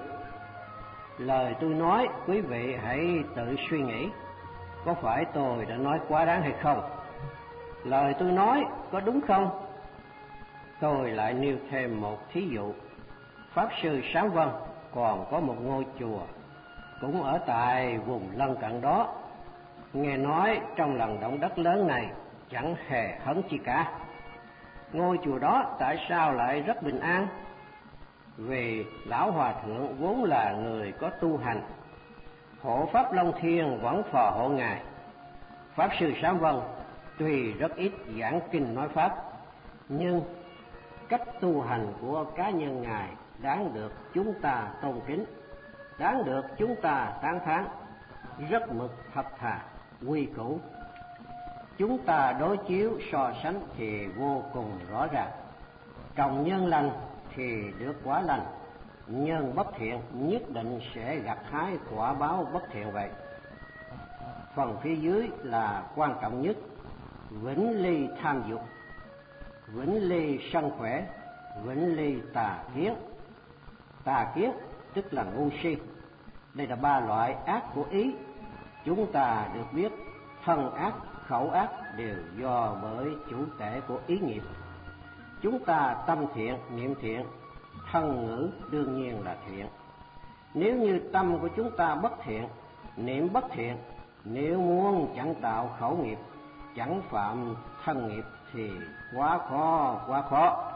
Lời tôi nói quý vị hãy tự suy nghĩ, có phải tôi đã nói quá đáng hay không? Lời tôi nói có đúng không? Tôi lại nêu thêm một thí dụ. Pháp sư Sáng Vân còn có một ngôi chùa cũng ở tại vùng lân cận đó. Nghe nói trong lần động đất lớn này chẳng hề hấn chi cả. Ngôi chùa đó tại sao lại rất bình an? Vì lão hòa thượng vốn là người có tu hành, hộ pháp Long Thiên vẫn phò hộ ngài. Pháp sư Sáng Vân tuy rất ít giảng kinh nói pháp, nhưng cách tu hành của cá nhân ngài đáng được chúng ta tôn kính, đáng được chúng ta tán thán, rất mực thật thà, quy củ. Chúng ta đối chiếu so sánh thì vô cùng rõ ràng. Trồng nhân lành thì được quả lành, nhân bất thiện nhất định sẽ gặt hái quả báo bất thiện vậy. Phần phía dưới là quan trọng nhất: vĩnh ly tham dục, vĩnh ly sân khỏe, vĩnh ly tà kiến. Tà kiến tức là ngu si. Đây là ba loại ác của ý. Chúng ta được biết thân ác, khẩu ác đều do bởi chủ tể của ý nghiệp. Chúng ta tâm thiện, niệm thiện, thân ngữ đương nhiên là thiện. Nếu như tâm của chúng ta bất thiện, niệm bất thiện, nếu muốn chẳng tạo khẩu nghiệp, chẳng phạm thân nghiệp thì quá khó, quá khó.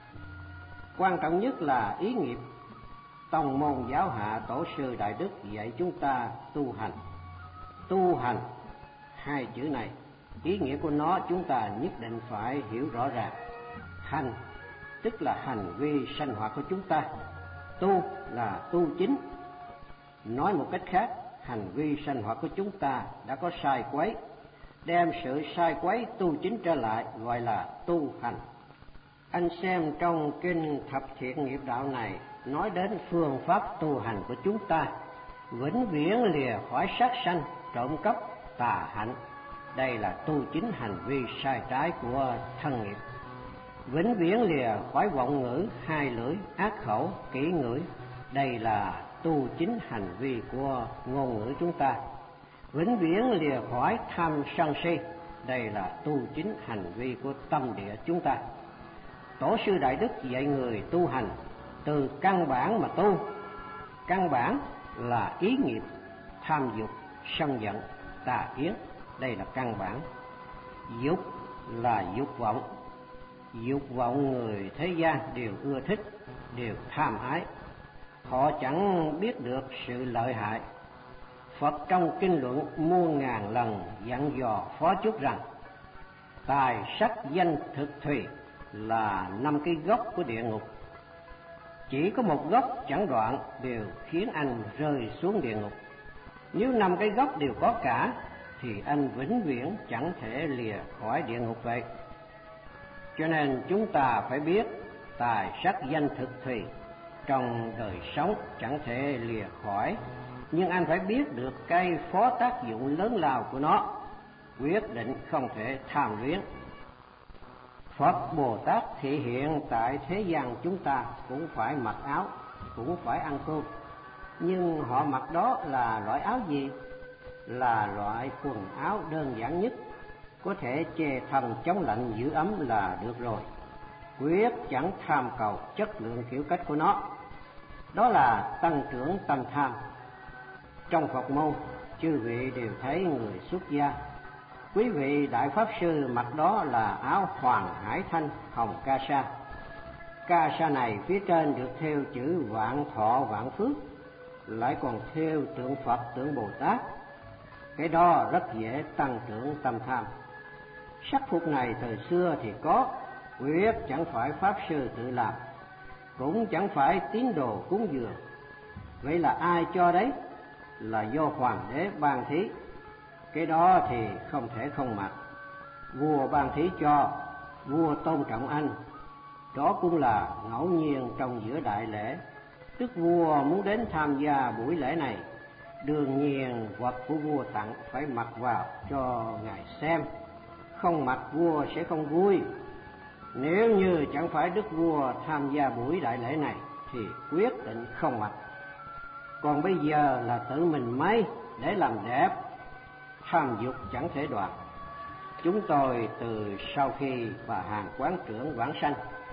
Quan trọng nhất là ý nghiệp. Tông môn giáo hạ tổ sư Đại Đức dạy chúng ta tu hành. Tu hành, hai chữ này, ý nghĩa của nó chúng ta nhất định phải hiểu rõ ràng. Hành tức là hành vi sinh hoạt của chúng ta, tu là tu chính. Nói một cách khác, hành vi sinh hoạt của chúng ta đã có sai quấy, đem sự sai quấy tu chính trở lại gọi là tu hành. Anh xem trong kinh Thập Thiện Nghiệp Đạo này nói đến phương pháp tu hành của chúng ta: vĩnh viễn lìa khỏi sát sanh, trộm cắp, tà hạnh. Đây là tu chính hành vi sai trái của thân nghiệp. Vĩnh viễn lìa khỏi vọng ngữ, hai lưỡi, ác khẩu, kỹ ngữ. Đây là tu chính hành vi của ngôn ngữ chúng ta. Vĩnh viễn lìa khỏi tham sân si. Đây là tu chính hành vi của tâm địa chúng ta. Tổ sư Đại Đức dạy người tu hành từ căn bản mà tu. Căn bản là ý nghiệp, tham dục, sân giận, tà kiến. Đây là căn bản. Dục là dục vọng. Dục vọng người thế gian đều ưa thích, đều tham ái. Họ chẳng biết được sự lợi hại. Phật trong kinh luận muôn ngàn lần dặn dò phó chúc rằng tài sắc danh thực thùy là năm cái gốc của địa ngục. Chỉ có một gốc chẳng đoạn đều khiến anh rơi xuống địa ngục. Nếu năm cái gốc đều có cả thì anh vĩnh viễn chẳng thể lìa khỏi địa ngục vậy. Cho nên chúng ta phải biết tài sắc danh thực thùy trong đời sống chẳng thể lìa khỏi, nhưng anh phải biết được cái phó tác dụng lớn lao của nó, quyết định không thể tham luyến. Phật Bồ Tát thị hiện tại thế gian chúng ta cũng phải mặc áo, cũng phải ăn cơm. Nhưng họ mặc đó là loại áo gì? Là loại quần áo đơn giản nhất, có thể che thân chống lạnh giữ ấm là được rồi. Quyết chẳng tham cầu chất lượng kiểu cách của nó. Đó là tăng trưởng tâm tham. Trong Phật môn, chư vị đều thấy người xuất gia Quý vị đại pháp sư mặc đó là áo hoàng hải thanh hồng ca sa. Ca sa này phía trên được thêu chữ vạn thọ vạn phước, lại còn thêu tượng Phật tượng Bồ Tát. Cái đó rất dễ tăng trưởng tâm tham. Sắc phục này thời xưa thì có, quyết chẳng phải pháp sư tự làm, cũng chẳng phải tín đồ cúng dường. Vậy là ai cho đấy? Là do hoàng đế ban thí. Cái đó thì không thể không mặc. Vua ban thí cho, vua tôn trọng anh. Đó cũng là ngẫu nhiên trong giữa đại lễ. Đức vua muốn đến tham gia buổi lễ này, đương nhiên vật của vua tặng phải mặc vào cho ngài xem. Không mặc vua sẽ không vui. Nếu như chẳng phải đức vua tham gia buổi đại lễ này thì quyết định không mặc. Còn bây giờ là tự mình may để làm đẹp, tham dục chẳng thể đoạt. Chúng tôi từ sau khi bà Hàn quán trưởng vãng sanh,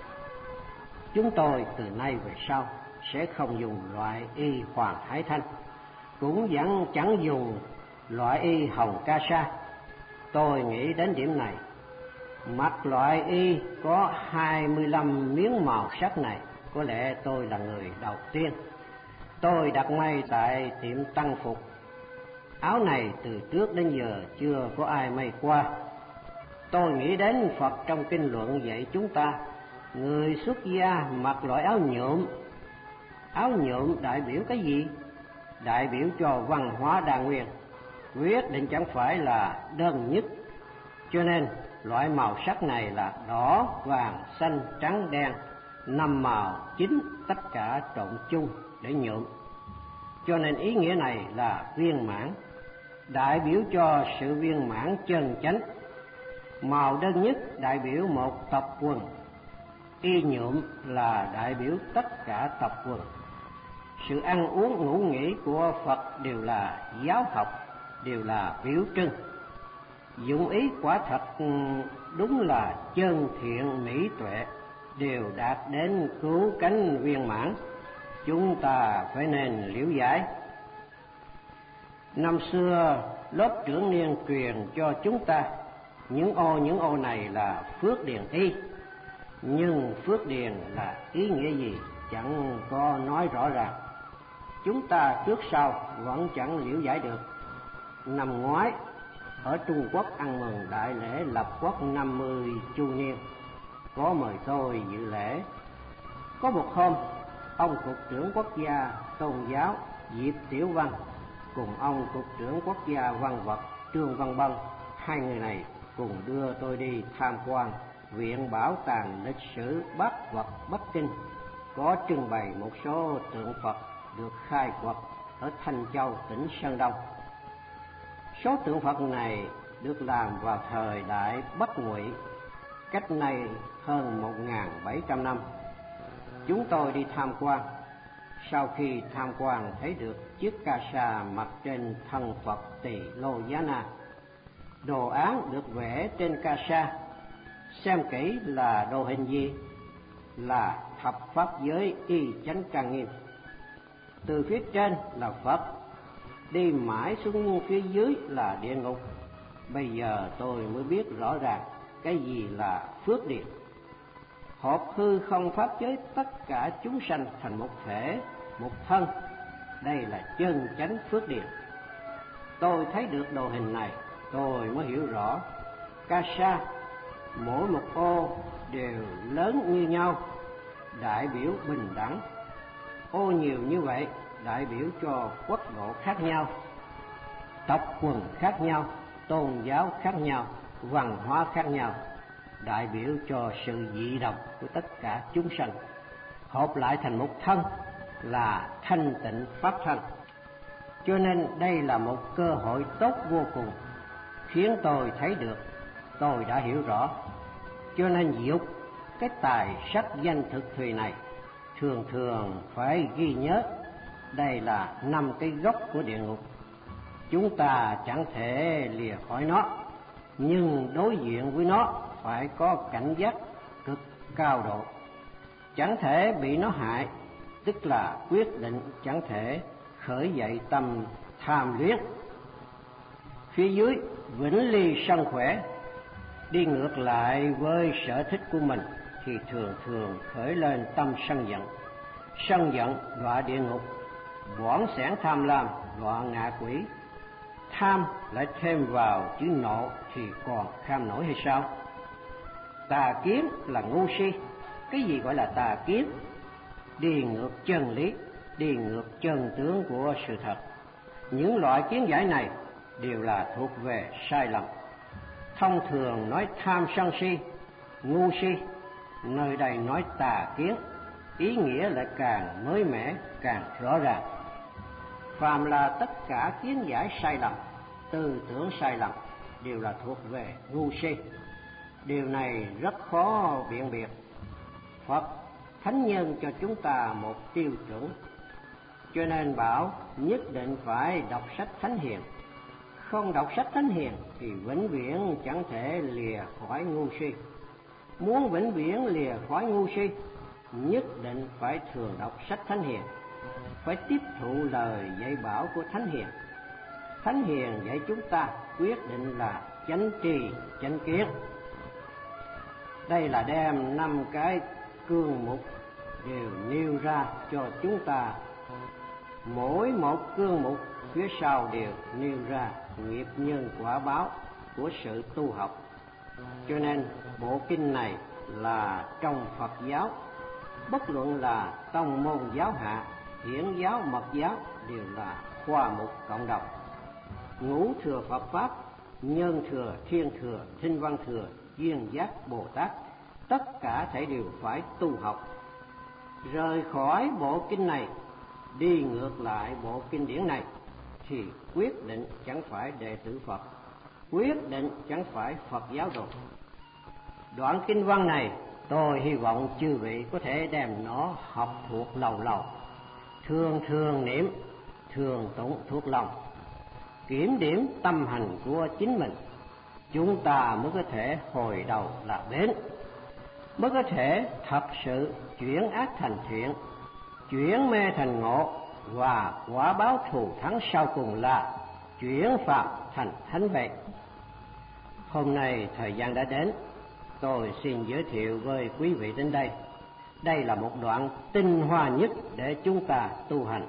chúng tôi từ nay về sau sẽ không dùng loại y hoàng hải thanh, cũng vẫn chẳng dùng loại y hồng ca sa. Tôi nghĩ đến điểm này, mặc loại y có hai mươi lăm miếng màu sắc này, có lẽ tôi là người đầu tiên. Tôi đặt may tại tiệm tăng phục. Áo này từ trước đến giờ chưa có ai may qua. Tôi nghĩ đến Phật trong kinh luận dạy chúng ta, người xuất gia mặc loại áo nhuộm. Áo nhuộm đại biểu cái gì? Đại biểu cho văn hóa đa nguyên, quyết định chẳng phải là đơn nhất. Cho nên loại màu sắc này là đỏ, vàng, xanh, trắng, đen, năm màu chính tất cả trộn chung để nhuộm. Cho nên ý nghĩa này là viên mãn, đại biểu cho sự viên mãn chân chánh. Màu đơn nhất đại biểu một tập quần, y nhuộm là đại biểu tất cả tập quần. Sự ăn uống ngủ nghỉ của Phật đều là giáo học, đều là biểu trưng. Dụng ý quả thật đúng là chân thiện mỹ tuệ, đều đạt đến cứu cánh viên mãn. Chúng ta phải nên liễu giải. Năm xưa lớp trưởng niên truyền cho chúng ta những ô những ô này là phước điền y, nhưng phước điền là ý nghĩa gì chẳng có nói rõ ràng. Chúng ta trước sau vẫn chẳng liễu giải được. Năm ngoái ở Trung Quốc ăn mừng đại lễ lập quốc năm mươi chu niên, có mời tôi dự lễ. Có một hôm, ông cục trưởng quốc gia tôn giáo Diệp Tiểu Văn cùng ông cục trưởng quốc gia văn vật Trương Văn Bân, hai người này cùng đưa tôi đi tham quan viện bảo tàng lịch sử bác vật Bắc Kinh, có trưng bày một số tượng Phật được khai quật ở Thanh Châu, tỉnh Sơn Đông. Số tượng Phật này được làm vào thời đại Bắc Ngụy, cách nay hơn một nghìn bảy trăm năm. Chúng tôi đi tham quan. Sau khi tham quan thấy được chiếc ca sa mặc trên thân Phật Tỳ Lô Giá Na. Đồ án được vẽ trên ca sa, xem kỹ là đồ hình gì? Là thập pháp giới y chánh trang nghiêm. Từ phía trên là Phật, đi mãi xuống phía dưới là địa ngục. Bây giờ tôi mới biết rõ ràng cái gì là phước điền. Hợp hư không pháp giới tất cả chúng sanh thành một thể, một thân. Đây là chân chánh phước điền. Tôi thấy được đồ hình này, tôi mới hiểu rõ. Ca sa mỗi một ô đều lớn như nhau, đại biểu bình đẳng. Ô nhiều như vậy đại biểu cho quốc độ khác nhau, tộc quần khác nhau, tôn giáo khác nhau, văn hóa khác nhau, đại biểu cho sự dị đồng của tất cả chúng sanh, hợp lại thành một thân là thanh tịnh pháp thân. Cho nên đây là một cơ hội tốt vô cùng, khiến tôi thấy được, tôi đã hiểu rõ. Cho nên dục cái tài sắc danh thực thùy này thường thường phải ghi nhớ, đây là năm cái gốc của địa ngục. Chúng ta chẳng thể lìa khỏi nó, nhưng đối diện với nó phải có cảnh giác cực cao độ. Chẳng thể bị nó hại, tức là quyết định chẳng thể khởi dậy tâm tham luyến. Phía dưới vĩnh ly sân khỏe, đi ngược lại với sở thích của mình thì thường thường khởi lên tâm sân giận. Sân giận đọa địa ngục, bỏng sẻn tham lam đọa ngạ quỷ. Tham lại thêm vào chữ nộ thì còn kham nổi hay sao? Tà kiến là ngu si. Cái gì gọi là tà kiến? Đi ngược chân lý, đi ngược chân tướng của sự thật. Những loại kiến giải này đều là thuộc về sai lầm. Thông thường nói tham sân si, ngu si, nơi đây nói tà kiến, ý nghĩa lại càng mới mẻ, càng rõ ràng. Phàm là tất cả kiến giải sai lầm, tư tưởng sai lầm đều là thuộc về ngu si. Điều này rất khó biện biệt. Phật thánh nhân cho chúng ta một tiêu chuẩn, cho nên bảo nhất định phải đọc sách thánh hiền. Không đọc sách thánh hiền thì vĩnh viễn chẳng thể lìa khỏi ngu si. Muốn vĩnh viễn lìa khỏi ngu si, nhất định phải thường đọc sách thánh hiền, phải tiếp thụ lời dạy bảo của thánh hiền. Thánh hiền dạy chúng ta quyết định là chánh trì chánh kiến. Đây là đem năm cái cương mục đều nêu ra cho chúng ta. Mỗi một cương mục phía sau đều nêu ra nghiệp nhân quả báo của sự tu học. Cho nên bộ kinh này là trong Phật giáo, bất luận là tông môn giáo hạ, hiển giáo, mật giáo đều là khoa mục cộng đồng. Ngũ thừa Phật pháp, nhân thừa, thiên thừa, tinh văn thừa, duyên giác Bồ Tát, tất cả thảy đều phải tu học. Rời khỏi bộ kinh này, đi ngược lại bộ kinh điển này thì quyết định chẳng phải đệ tử Phật, quyết định chẳng phải Phật giáo đồ. Đoạn kinh văn này tôi hy vọng chư vị có thể đem nó học thuộc lầu lầu, thường thường niệm, thường tụng thuộc lòng, kiểm điểm tâm hành của chính mình. Chúng ta mới có thể hồi đầu là bến, mới có thể thật sự chuyển ác thành thiện, chuyển mê thành ngộ, và quả báo thù thắng sau cùng là chuyển phạm thành thánh vậy. Hôm nay thời gian đã đến, tôi xin giới thiệu với quý vị đến đây. Đây là một đoạn tinh hoa nhất để chúng ta tu hành.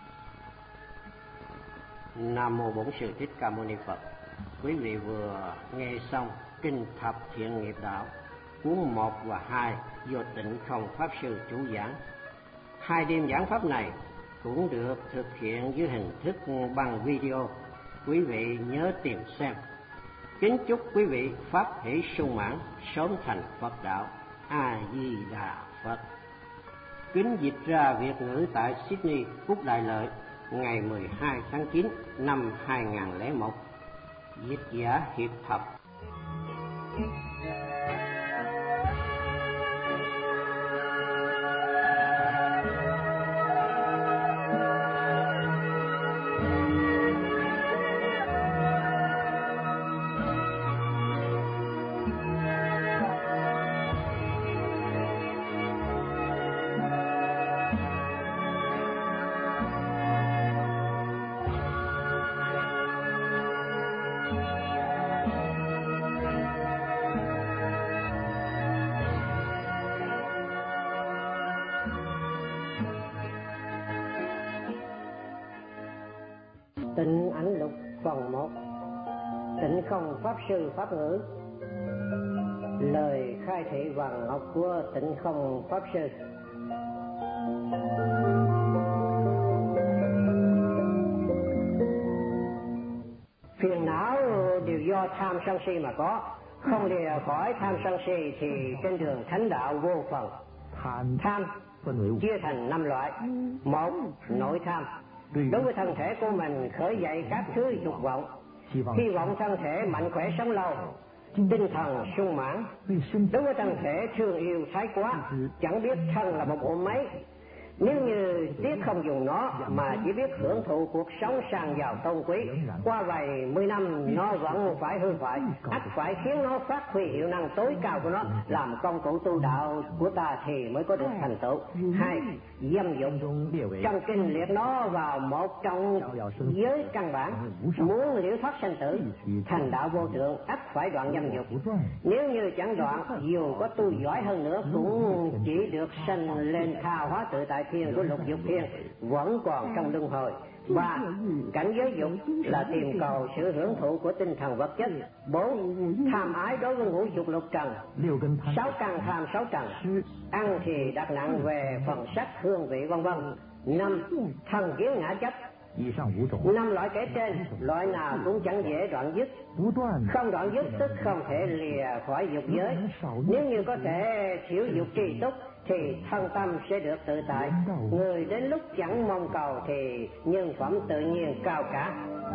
Nam mô Bổn Sư Thích Ca Mâu Ni Phật. Quý vị vừa nghe xong kinh Thập Thiện Nghiệp Đạo cuốn một và hai do Tịnh Không Pháp Sư chủ giảng. Hai đêm giảng pháp này cũng được thực hiện dưới hình thức bằng video. Quý vị nhớ tìm xem. Kính chúc quý vị pháp hỷ sung mãn, sớm thành Phật đạo. A Di Đà Phật. Kính dịch ra Việt ngữ tại Sydney, Phúc Đại Lợi, ngày mười hai tháng chín năm hai nghìn không trăm lẻ một. Dịch giả Hiệp Thập. Tịnh Ảnh Lục phần một. Tịnh Không Pháp Sư Pháp ngữ. Lời khai thị vàng ngọc của Tịnh Không Pháp Sư. Phiền não đều do tham sân si mà có, không lìa khỏi tham sân si thì trên đường thánh đạo vô phần. Tham chia thành năm loại. Một, nội tham. Đối với thân thể của mình khởi dậy các thứ dục vọng, hy vọng thân thể mạnh khỏe sống lâu, tinh thần sung mãn. Đối với thân thể thương yêu thái quá, chẳng biết thân là một bộ máy, Nếu như tiếc không dùng nó mà chỉ biết hưởng thụ cuộc sống sang giàu tôn quý, qua vài mươi năm nó vẫn phải hư hoại, ắt phải khiến nó phát huy hiệu năng tối cao của nó làm công cụ tu đạo của ta thì mới có được thành tựu. Hai, dâm dục. Trong kinh liệt nó vào một trong giới căn bản, muốn liễu thoát sanh tử, thành đạo vô thượng, ắt phải đoạn dâm dục. Nếu như chẳng đoạn, dù có tu giỏi hơn nữa cũng chỉ được sanh lên tha hóa tự tại thiên của lục dục thiên, vẫn còn trong luân hồi. Ba, cảnh giới dục là tìm cầu sự hưởng thụ của tinh thần vật chất. Bốn, tham ái đối với ngũ dục lục trần. Sáu, căn tham sáu trần. Ăn thì đặt nặng về phần sắc hương vị vân vân. Năm, thần kiến ngã chấp. Năm loại kể trên, loại nào cũng chẳng dễ đoạn dứt. Không đoạn dứt tức không thể lìa khỏi dục giới. Nếu như có thể thiểu dục trì túc thì thân tâm sẽ được tự tại. Người đến lúc chẳng mong cầu thì nhân phẩm tự nhiên cao cả.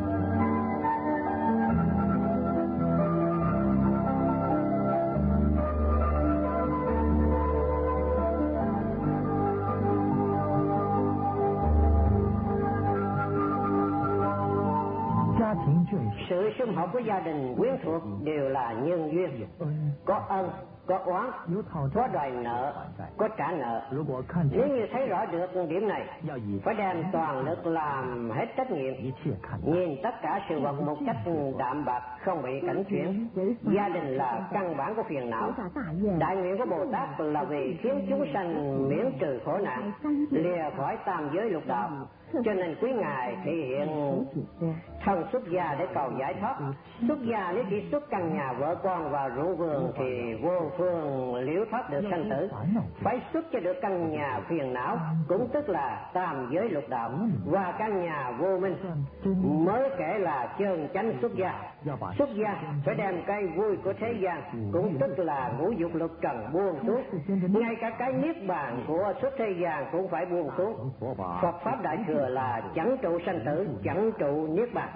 Sự sum họp của gia đình quyến thuộc đều là nhân duyên, có ân, có oán, có đòi nợ, có trả nợ. Nếu như thấy rõ được điểm này, phải đem toàn lực làm hết trách nhiệm, nhìn tất cả sự vật một cách đạm bạc, không bị cảnh chuyển. Gia đình là căn bản của phiền não. Đại nguyện của Bồ Tát là vì khiến chúng sanh miễn trừ khổ nạn, lìa khỏi tam giới lục đạo. Cho nên quý ngài thể hiện thân xuất gia để cầu giải thoát. Xuất gia nếu chỉ xuất căn nhà vợ con vào ruộng vườn thì vô phương liễu thoát được sanh tử. Phải xuất cho được căn nhà phiền não, cũng tức là tam giới lục đạo, và căn nhà vô minh mới kể là chân chánh xuất gia. Xuất gia phải đem cái vui của thế gian, cũng tức là ngũ dục lục trần buông xuống. Ngay cả cái niết bàn của xuất thế gian cũng phải buông xuống. Phật pháp đại thừa là chẳng trụ sanh tử, chẳng trụ niết bàn.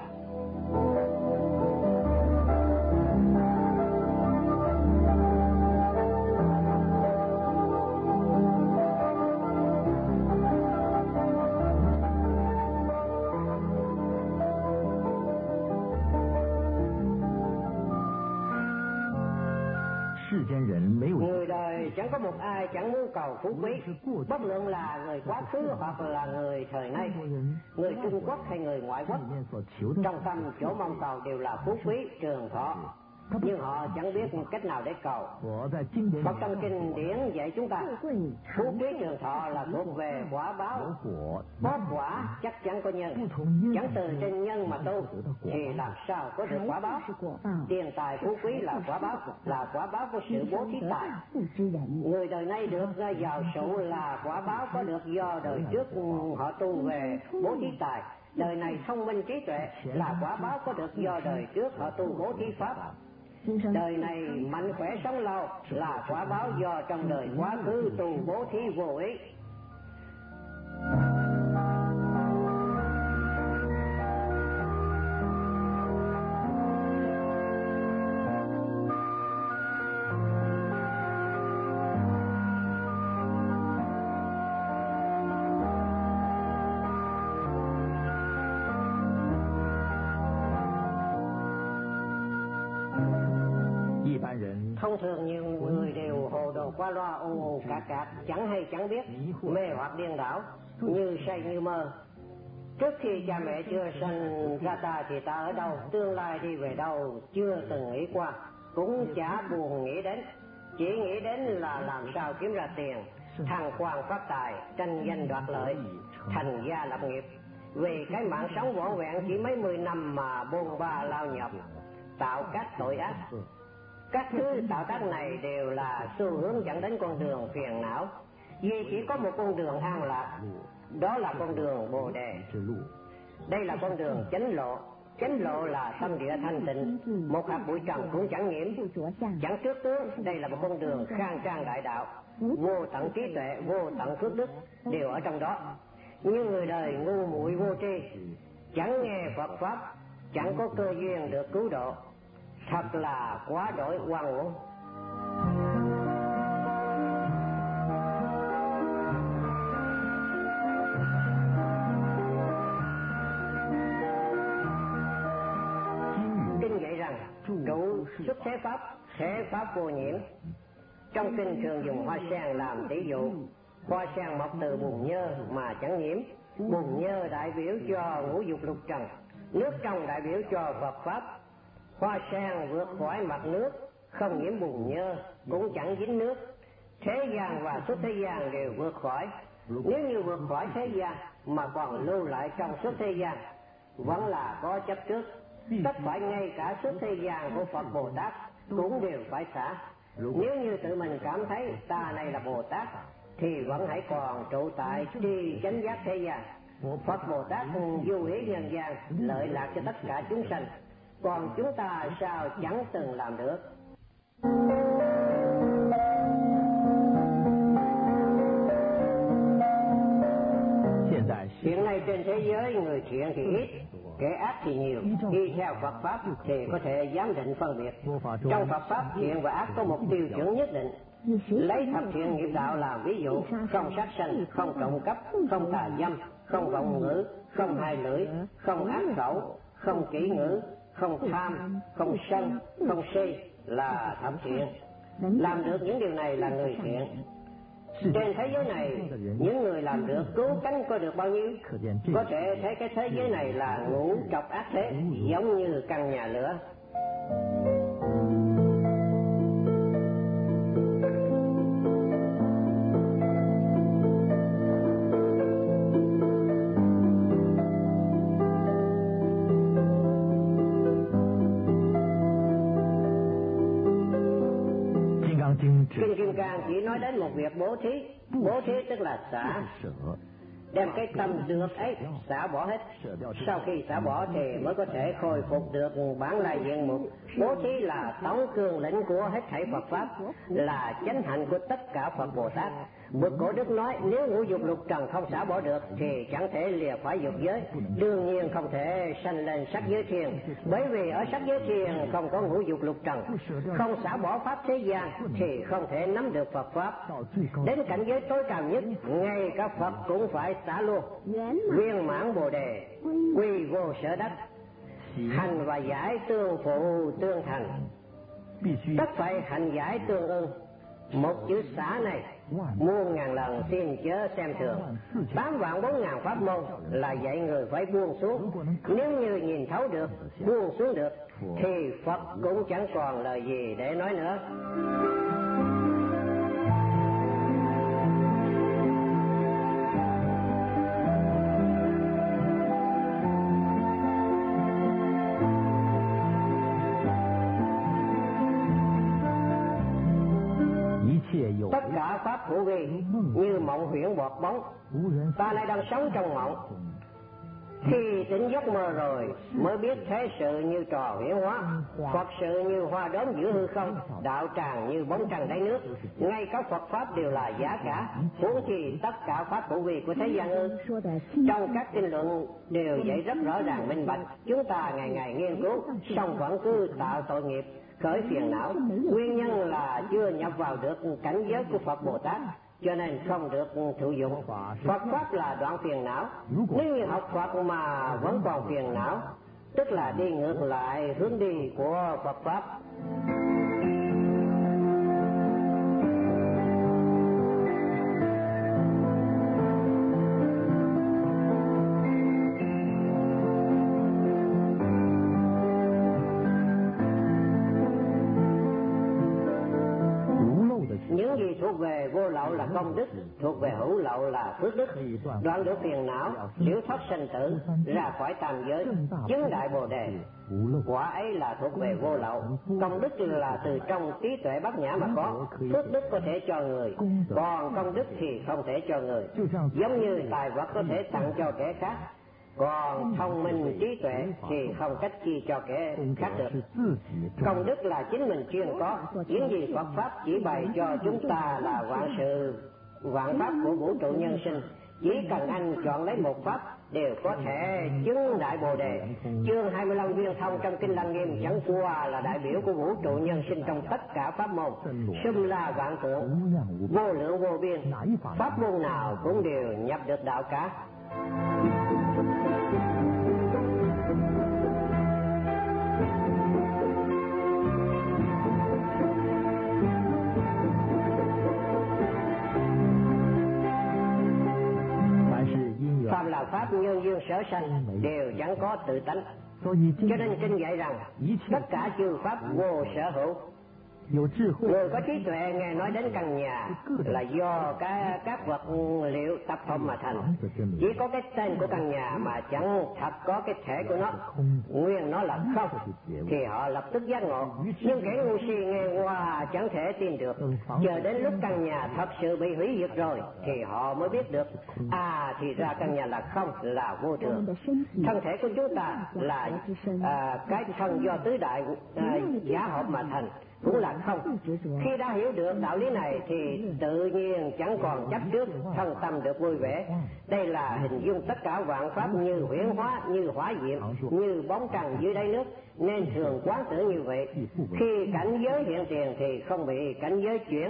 Người đời chẳng có một ai chẳng muốn cầu phú quý, bất luận là người quá khứ hoặc là người thời nay, người Trung Quốc hay người ngoại quốc. Trong tâm chỗ mong cầu đều là phú quý trường thọ, nhưng họ chẳng biết cách nào để cầu. Phật trong kinh điển dạy chúng ta, phú quý trường thọ là thuộc về quả báo, có quả chắc chắn có nhân, chẳng từ trên nhân mà tu thì làm sao có được quả báo. Tiền tài phú quý là quả báo, là quả báo của sự bố thí tài. Người đời nay được giàu sụ là quả báo có được do đời trước họ tu về bố thí tài. Đời này thông minh trí tuệ là quả báo có được do đời trước họ tu bố thí pháp. Đời này mạnh khỏe sống lâu là quả báo do trong đời quá khứ tu bố thí vô ý. Thông thường nhiều người đều hồ đồ qua loa, ồn ồn cạc cạc, chẳng hay chẳng biết, mê hoặc điên đảo, như say như mơ. Trước khi cha mẹ chưa sanh ra ta thì ta ở đâu, tương lai đi về đâu chưa từng nghĩ qua, cũng chả buồn nghĩ đến, chỉ nghĩ đến là làm sao kiếm ra tiền, thăng quan phát tài, tranh danh đoạt lợi, thành gia lập nghiệp. Vì cái mạng sống vỏn vẹn chỉ mấy mươi năm mà bôn ba lao nhọc, tạo các tội ác. Các thứ tạo tác này đều là xu hướng dẫn đến con đường phiền não, vì chỉ có một con đường an lạc, đó là con đường Bồ Đề. Đây là con đường chánh lộ. Chánh lộ là tâm địa thanh tịnh, một hạt bụi trần cũng chẳng nhiễm, chẳng trước tướng. Đây là một con đường khang trang đại đạo, vô tận trí tuệ, vô tận phước đức đều ở trong đó. Nhưng người đời ngu muội vô tri, chẳng nghe Phật pháp, chẳng có cơ duyên được cứu độ, thật là quá đổi oan uổng. xuất thế pháp, thế pháp vô nhiễm. Trong kinh thường dùng hoa sen làm tỷ dụ. Hoa sen mọc từ bùn nhơ mà chẳng nhiễm. Bùn nhơ đại biểu cho ngũ dục lục trần, nước trong đại biểu cho Phật pháp. Hoa sen vượt khỏi mặt nước, không nhiễm bùn nhơ, cũng chẳng dính nước. Thế gian và xuất thế gian đều vượt khỏi. Nếu như vượt khỏi thế gian mà còn lưu lại trong xuất thế gian, vẫn là có chấp trước. Tất phải ngay cả xuất thế gian của Phật Bồ Tát cũng đều phải xả. Nếu như tự mình cảm thấy ta này là Bồ Tát, thì vẫn hãy còn trụ tại tri chánh giác thế gian. Phật Bồ Tát du ý nhân gian, lợi lạc cho tất cả chúng sanh. Còn chúng ta sao chẳng từng làm được. Hiện nay trên thế giới người thiện thì ít, kẻ ác thì nhiều. Đi theo Phật pháp thì có thể giám định phân biệt. Trong Phật pháp thiện và ác có một tiêu chuẩn nhất định. Lấy thập thiện nghiệp đạo làm ví dụ: không sát sanh, không trộm cắp, không tà dâm, không vọng ngữ, không hai lưỡi, không ác khẩu, không kỹ ngữ, không tham, không sân, không si là thập thiện. Làm được những điều này là người thiện. Trên thế giới này, những người làm được cứu cánh có được bao nhiêu? Có thể thấy cái thế giới này là ngũ trọc ác thế, giống như căn nhà lửa. Kinh Kim Cang chỉ nói đến một việc bố thí. Bố thí tức là xả, đem cái tâm được ấy xả bỏ hết. Sau khi xả bỏ thì mới có thể khôi phục được bản lai diện mục. Bố thí là tổng cương lĩnh của hết thảy Phật pháp, là chánh hạnh của tất cả Phật Bồ Tát. Bậc Cổ Đức nói nếu ngũ dục lục trần không xả bỏ được thì chẳng thể lìa khỏi dục giới, đương nhiên không thể sanh lên sắc giới thiền. Bởi vì ở sắc giới thiền không có ngũ dục lục trần. Không xả bỏ pháp thế gian thì không thể nắm được Phật pháp. Đến cảnh giới tối cao nhất, ngay cả Phật cũng phải xả luôn. Viên mãn Bồ Đề, quy vô sở đắc, hành và giải tương phụ tương thành. Tất phải hành giải tương ưng. Một chữ xả này muôn ngàn lần xin chớ xem thường. Tám vạn bốn ngàn pháp môn là dạy người phải buông xuống. Nếu như nhìn thấu được, buông xuống được, thì Phật cũng chẳng còn lời gì để nói nữa. Tất cả pháp hữu vi như mộng huyễn bọt bóng. Ta nay đang sống trong mộng. Khi tỉnh giấc mơ rồi mới biết thế sự như trò huyễn hóa, Phật sự như hoa đốm giữa hư không, đạo tràng như bóng trăng đáy nước. Ngay cả Phật pháp đều là giả cả, huống chi tất cả pháp hữu vi của thế gian ư? Trong các kinh luận đều dạy rất rõ ràng minh bạch. Chúng ta ngày ngày nghiên cứu, song vẫn cứ tạo tội nghiệp, khởi phiền não. Nguyên nhân là chưa nhập vào được cảnh giới của Phật Bồ Tát, cho nên không được thụ dụng. Phật pháp là đoạn phiền não. Nếu như học Phật mà vẫn còn phiền não, tức là đi ngược lại hướng đi của Phật pháp. Những gì thuộc về vô lậu là công đức, thuộc về hữu lậu là phước đức. Đoạn được phiền não, liễu thoát sanh tử, ra khỏi tam giới, chứng đại Bồ Đề. Quả ấy là thuộc về vô lậu. Công đức là từ trong trí tuệ bát nhã mà có. Phước đức có thể cho người, còn công đức thì không thể cho người. Giống như tài vật có thể tặng cho kẻ khác, còn thông minh trí tuệ thì không cách chi cho kẻ khác được. Công đức là chính mình chuyên có. Những gì Phật pháp chỉ bày cho chúng ta là vạn sự vạn pháp của vũ trụ nhân sinh. Chỉ cần anh chọn lấy một pháp đều có thể chứng đại Bồ Đề. Chương hai mươi lăm viên thông trong kinh Lăng Nghiêm chẳng qua là đại biểu của vũ trụ nhân sinh trong tất cả pháp môn. Xâm la vạn tượng, vô lượng vô biên, pháp môn nào cũng đều nhập được đạo cả. pháp nhân duyên sở sanh đều chẳng có tự tánh. Cho nên kinh dạy rằng tất cả chư pháp vô sở hữu. Người có trí tuệ nghe nói đến căn nhà là do các, các vật liệu tập hợp mà thành. Chỉ có cái tên của căn nhà mà chẳng thật có cái thể của nó, nguyên nó là không, thì họ lập tức giác ngộ. Nhưng kẻ ngu si nghe qua chẳng thể tin được, chờ đến lúc căn nhà thật sự bị hủy diệt rồi thì họ mới biết được, à thì ra căn nhà là không, là vô thường. Thân thể của chúng ta là à, cái thân do tứ đại à, giả hợp mà thành, cũng là không. Khi đã hiểu được đạo lý này thì tự nhiên chẳng còn chấp trước, thân tâm được vui vẻ. Đây là hình dung tất cả vạn pháp như huyễn hóa, như hỏa diệm, như bóng trăng dưới đáy nước, nên thường quán tưởng như vậy. Khi cảnh giới hiện tiền thì không bị cảnh giới chuyển.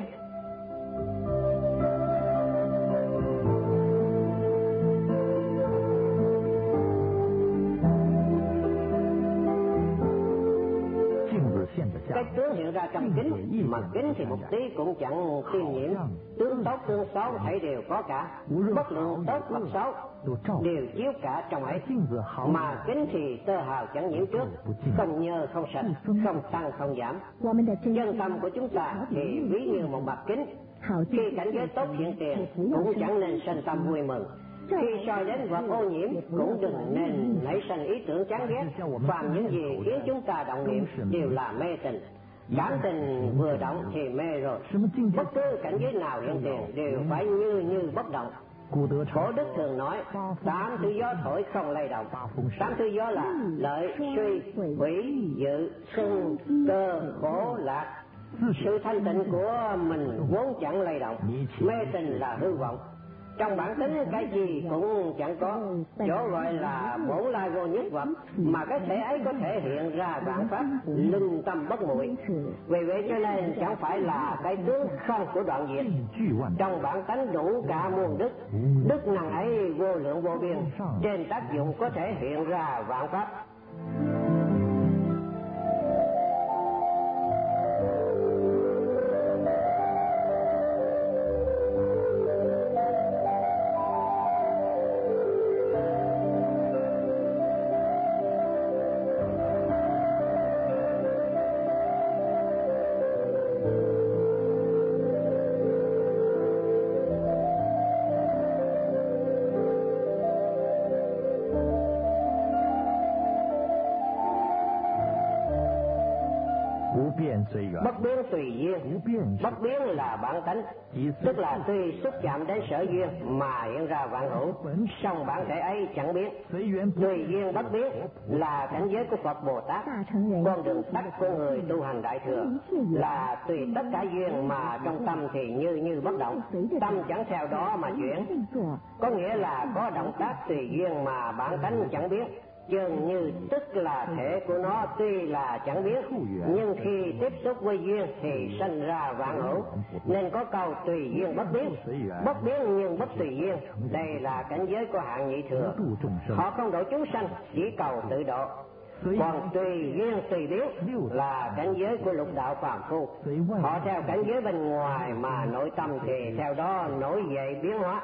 Cái tướng hiện ra trong kính, mà kính thì một tí cũng chẳng tiêm nhiễm. Tướng tốt tướng xấu thảy đều có cả, bất luận tốt hoặc xấu đều chiếu cả trong ấy. Mà kính thì tơ hào chẳng nhiễm trước, không nhơ không sạch, không tăng không giảm. Chân tâm của chúng ta thì ví như một mặt kính. Khi cảnh giới tốt hiện tiền cũng chẳng nên sanh tâm vui mừng. Khi soi đến vật ô nhiễm cũng đừng nên nảy sinh ý tưởng chán ghét. Phàm những gì khiến chúng ta động niệm đều là mê tình. Cảm tình vừa động thì mê rồi. Bất cứ cảnh giới nào hiện tiền đều phải như như bất động. Cổ đức thường nói tám thứ gió thổi không lay động. Tám thứ gió là lợi, suy, hủy, dự, sưng, cơ, khổ, lạc. Sự thanh tịnh của mình vốn chẳng lay động. Mê tình là hư vọng. Trong bản tính cái gì cũng chẳng có, chỗ gọi là bổn lai vô nhất vật, mà cái thể ấy có thể hiện ra vạn pháp linh tâm bất muội. Vì vậy cho nên chẳng phải là cái tướng không của đoạn diệt. Trong bản tánh đủ cả muôn đức, đức năng ấy vô lượng vô biên, trên tác dụng có thể hiện ra vạn pháp. Bất biến tùy duyên. Bất biến là bản tánh, tức là tùy xúc chạm đến sở duyên mà hiện ra vạn hữu, song bản thể ấy chẳng biến. Tùy duyên bất biến là cảnh giới của Phật Bồ Tát. Con đường tắt của người tu hành đại thừa là tùy tất cả duyên mà trong tâm thì như như bất động, tâm chẳng theo đó mà chuyển. Có nghĩa là có động tác tùy duyên mà bản tánh chẳng biến. Dường như tức là thể của nó tuy là chẳng biến, nhưng khi tiếp xúc với duyên thì sanh ra vạn hữu, nên có câu tùy duyên bất biến. Bất biến nhưng bất tùy duyên, đây là cảnh giới của hạng nhị thừa. Họ không độ chúng sanh, chỉ cầu tự độ. Còn tùy duyên tùy biến là cảnh giới của lục đạo phàm phu. Họ theo cảnh giới bên ngoài mà nội tâm thì theo đó nổi dậy biến hóa.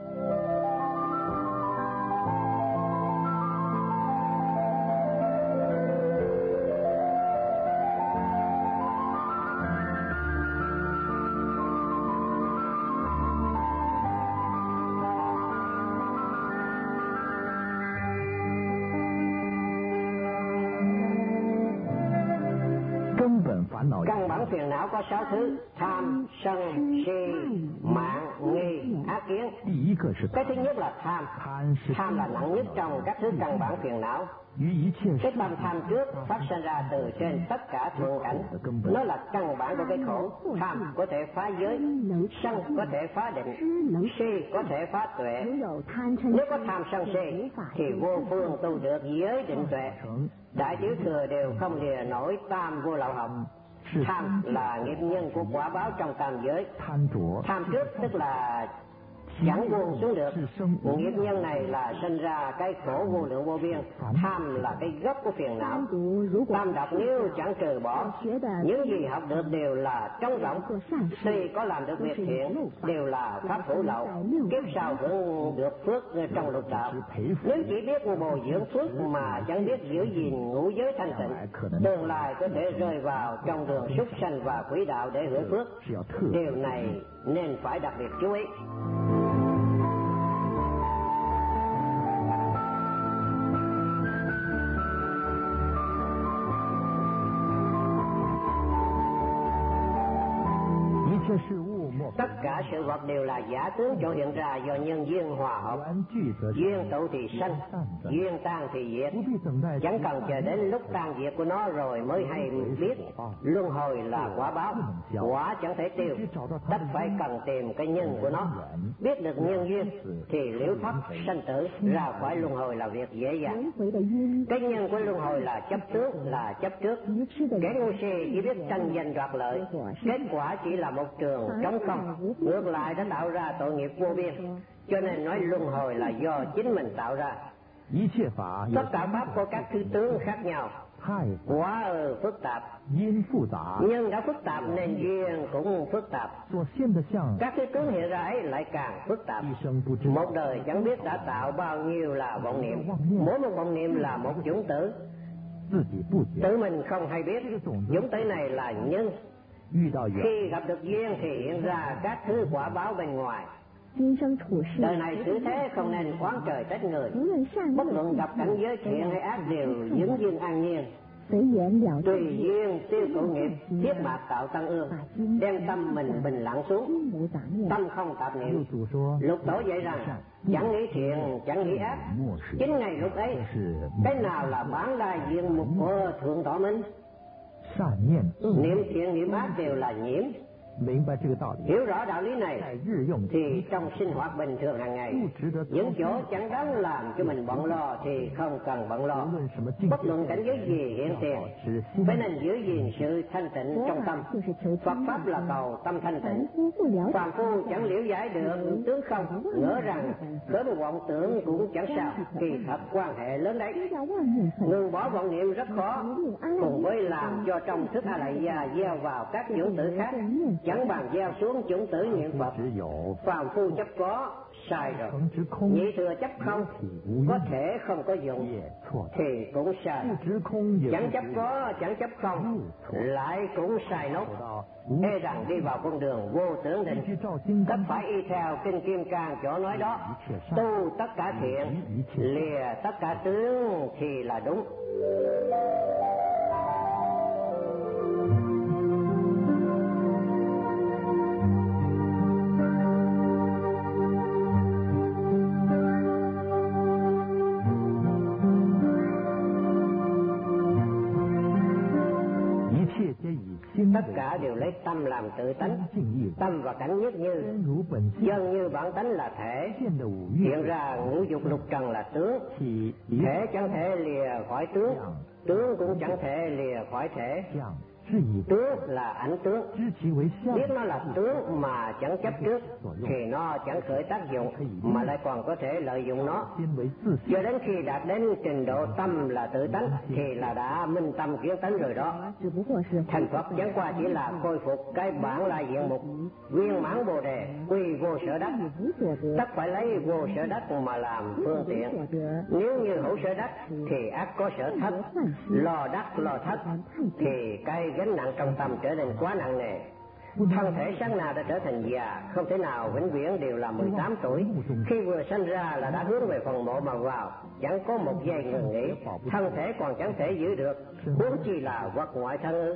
Căn bản phiền não có sáu thứ: tham, sân, si, mạng, nghi, ác kiến. Cái thứ nhất là tham. Tham là nặng nhất trong các thứ căn bản phiền não. Cái tâm tham trước phát sinh ra từ trên tất cả thuận cảnh. Nó là căn bản của cái khổ. Tham có thể phá giới, sân có thể phá định, si có thể phá tuệ. Nếu có tham sân si thì vô phương tu được giới định tuệ. Đại tiểu thừa đều không lìa nổi tam vô lậu học. Tham là nghiệp nhân của quả báo trong tam giới. Tham trước tức là chẳng buông xuống được. Nghiệp nhân này là sinh ra cái khổ vô lượng vô biên. Tham là cái gốc của phiền não. Tam độc nếu chẳng trừ bỏ, những gì học được đều là trống rỗng. Tuy có làm được việc thiện đều là pháp hữu lậu, kiếp sau hưởng được phước trong lục đạo. Nếu chỉ biết bồi dưỡng phước mà chẳng biết giữ gìn ngũ giới thanh tịnh, tương lai có thể rơi vào trong đường súc sanh và quỷ đạo để hưởng phước. Điều này nên phải đặc biệt chú ý. Tất cả sự vật đều là giả tướng chỗ hiện ra do nhân duyên hòa hợp. Duyên tụ thì sanh, duyên tan thì diệt. Chẳng cần chờ đến lúc tan diệt của nó rồi mới hay biết luân hồi là quả báo. Quả chẳng thể tiêu, tất phải cần tìm cái nhân của nó. Biết được nhân duyên thì liễu thoát sanh tử, ra khỏi luân hồi là việc dễ dàng. Cái nhân của luân hồi là chấp tướng, là chấp trước. Kẻ ngu si chỉ biết tranh giành đoạt lợi, kết quả chỉ là một trường trống không, ngược lại đã tạo ra tội nghiệp vô biên. Cho nên nói luân hồi là do chính mình tạo ra. Tất cả pháp có các thứ tướng khác nhau, quá ở phức tạp. Nhưng đã phức tạp nên duyên cũng phức tạp. Các thứ tướng hiện ra ấy lại càng phức tạp. Một đời chẳng biết đã tạo bao nhiêu là vọng niệm. Mỗi một vọng niệm là một chủng tử, tự mình không hay biết. Chủng tử này là nhân. Khi gặp được duyên thì hiện ra các thứ quả báo bên ngoài. Đời này xử thế không nên oán trời trách người. Bất luận gặp cảnh giới thiện hay ác đều vững duyên an nhiên. Tùy duyên tiêu cụ nghiệp, thiết mạc tạo tăng ương, đem tâm mình bình lặng xuống, tâm không tạp niệm. Lục tổ dạy rằng chẳng nghĩ thiện chẳng nghĩ ác. Chính ngày lúc ấy, cái nào là bản lai duyên mục của thượng tọa minh? Niệm thiện niệm ác đều là nhiễm. Hiểu rõ đạo lý này thì trong sinh hoạt bình thường hàng ngày, những chỗ chẳng đáng làm cho mình bận lo thì không cần bận lo. Bất luận cảnh giới gì hiện tiền, phải nên giữ gìn sự thanh tịnh trong tâm. Phật pháp là cầu tâm thanh tịnh. Phàm phu chẳng liễu giải được tướng không, ngỡ rằng khởi một vọng tưởng cũng chẳng sao. Kỳ thật quan hệ lớn đấy. Ngừng bỏ vọng niệm rất khó, cùng với làm cho trong thức A Lại Gia gieo vào các chủng tử khác, chẳng bàn gieo xuống chủng tử niệm Phật. Phàm phu chấp có sai rồi, nhị thừa chấp không, có thể không có dụng thì cũng sai. Chẳng chấp có chẳng chấp không lại cũng sai nốt. E rằng đi vào con đường vô tưởng định, tất phải y theo kinh Kim Cang chỗ nói đó, tu tất cả thiện, lìa tất cả tướng thì là đúng. Tất cả đều lấy tâm làm tự tánh. Tâm và cảnh nhất như, chân như bản tánh là thể, hiện ra ngũ dục lục trần là tướng. Thể chẳng thể lìa khỏi tướng, tướng cũng chẳng thể lìa khỏi thể. Tướng là ảnh tướng, biết nó là tướng mà chẳng chấp trước thì nó chẳng khởi tác dụng, mà lại còn có thể lợi dụng nó. Cho đến khi đạt đến trình độ tâm là tự tánh thì là đã minh tâm kiến tánh rồi đó. Thành Phật chẳng qua chỉ là khôi phục cái bản lai diện mục, viên mãn bồ đề, quy vô sở đắc. Tất phải lấy vô sở đắc mà làm phương tiện. Nếu như hữu sở đắc thì ắt có sở thất, lo đắc lo thất thì cái gánh nặng trong tâm trở nên quá nặng nề. Thân thể sáng nào đã trở thành già, không thể nào vĩnh viễn đều là mười tám tuổi. Khi vừa sanh ra là đã hướng về phần mộ mà vào, chẳng có một giây ngừng nghỉ. Thân thể còn chẳng thể giữ được, huống chi là vật ngoại thân ư?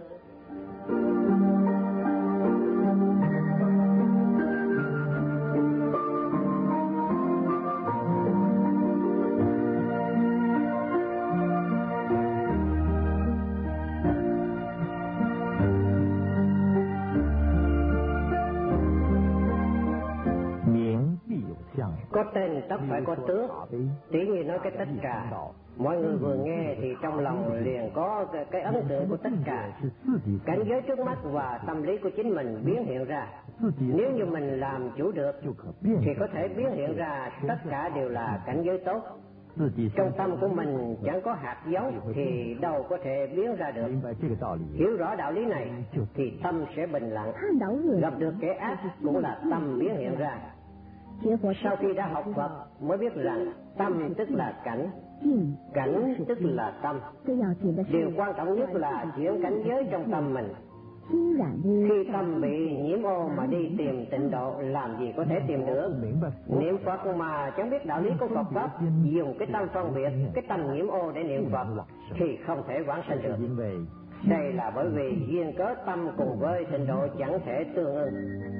Có tên tất phải có tướng. Tỷ như nói cái tất cả, mọi người vừa nghe thì trong lòng liền có cái, cái ấn tượng của tất cả. Cảnh giới trước mắt và tâm lý của chính mình biến hiện ra. Nếu như mình làm chủ được thì có thể biến hiện ra tất cả đều là cảnh giới tốt. Trong tâm của mình chẳng có hạt giống thì đâu có thể biến ra được. Hiểu rõ đạo lý này thì tâm sẽ bình lặng. Gặp được kẻ ác cũng là tâm biến hiện ra. Sau khi đã học Phật mới biết rằng tâm tức là cảnh, cảnh tức là tâm. Điều quan trọng nhất là chuyển cảnh giới trong tâm mình. Khi tâm bị nhiễm ô mà đi tìm tịnh độ, làm gì có thể tìm được. Niệm Phật mà chẳng biết đạo lý của Phật Pháp, dùng cái tâm phân biệt, cái tâm nhiễm ô để niệm Phật thì không thể vãng sanh được. Đây là bởi vì duyên cớ tâm cùng với tịnh độ chẳng thể tương ưng.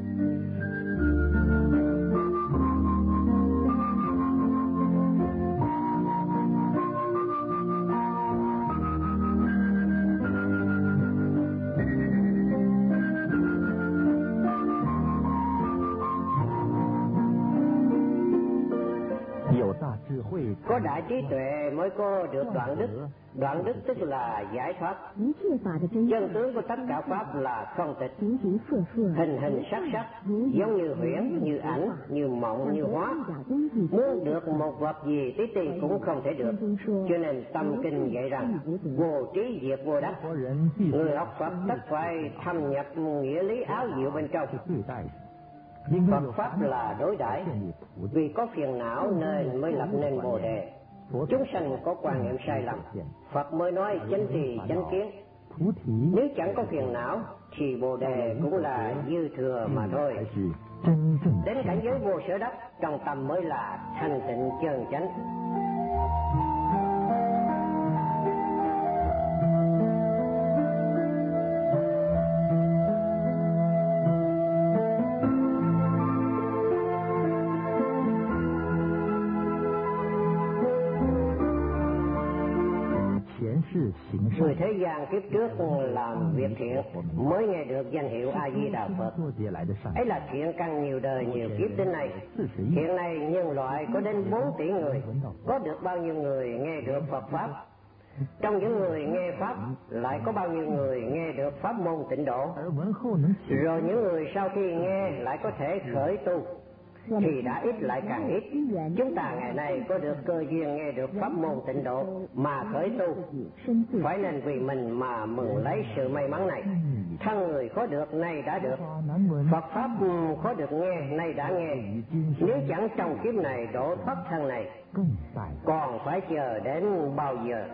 Có đại trí tuệ mới có được đoạn đức. Đoạn đức tức là giải thoát. Chân tướng của tất cả pháp là không tịch, hình hình sắc sắc, giống như huyễn, như ảnh, như mộng, như hóa. Muốn được một vật gì tí tì cũng không thể được. Cho nên tâm kinh dạy rằng vô trí diệt vô đắc. Người học Phật tất phải thâm nhập nghĩa lý áo diệu bên trong. Phật Pháp là đối đãi, vì có phiền não nên mới lập nên Bồ Đề. Chúng sanh có quan niệm sai lầm, Phật mới nói chánh trì chánh kiến. Nếu chẳng có phiền não thì Bồ Đề cũng là dư thừa mà thôi. Đến cảnh giới vô sở đắc, trong tâm mới là thanh tịnh chân chánh. Người thế gian kiếp trước làm việc thiện mới nghe được danh hiệu A Di Đà Phật. Ấy là thiện căn nhiều đời nhiều kiếp đến nay. Hiện nay nhân loại có đến bốn tỷ người. Có được bao nhiêu người nghe được Phật Pháp? Trong những người nghe Pháp lại có bao nhiêu người nghe được Pháp môn tịnh độ? Rồi những người sau khi nghe lại có thể khởi tu thì đã ít lại càng ít. Chúng ta ngày nay có được cơ duyên nghe được pháp môn tịnh độ mà khởi tu, phải nên vì mình mà mừng lấy sự may mắn này. Thân người khó được nay đã được, Phật Pháp khó được nghe nay đã nghe. Nếu chẳng trong kiếp này độ thoát thân này, còn phải chờ đến bao giờ?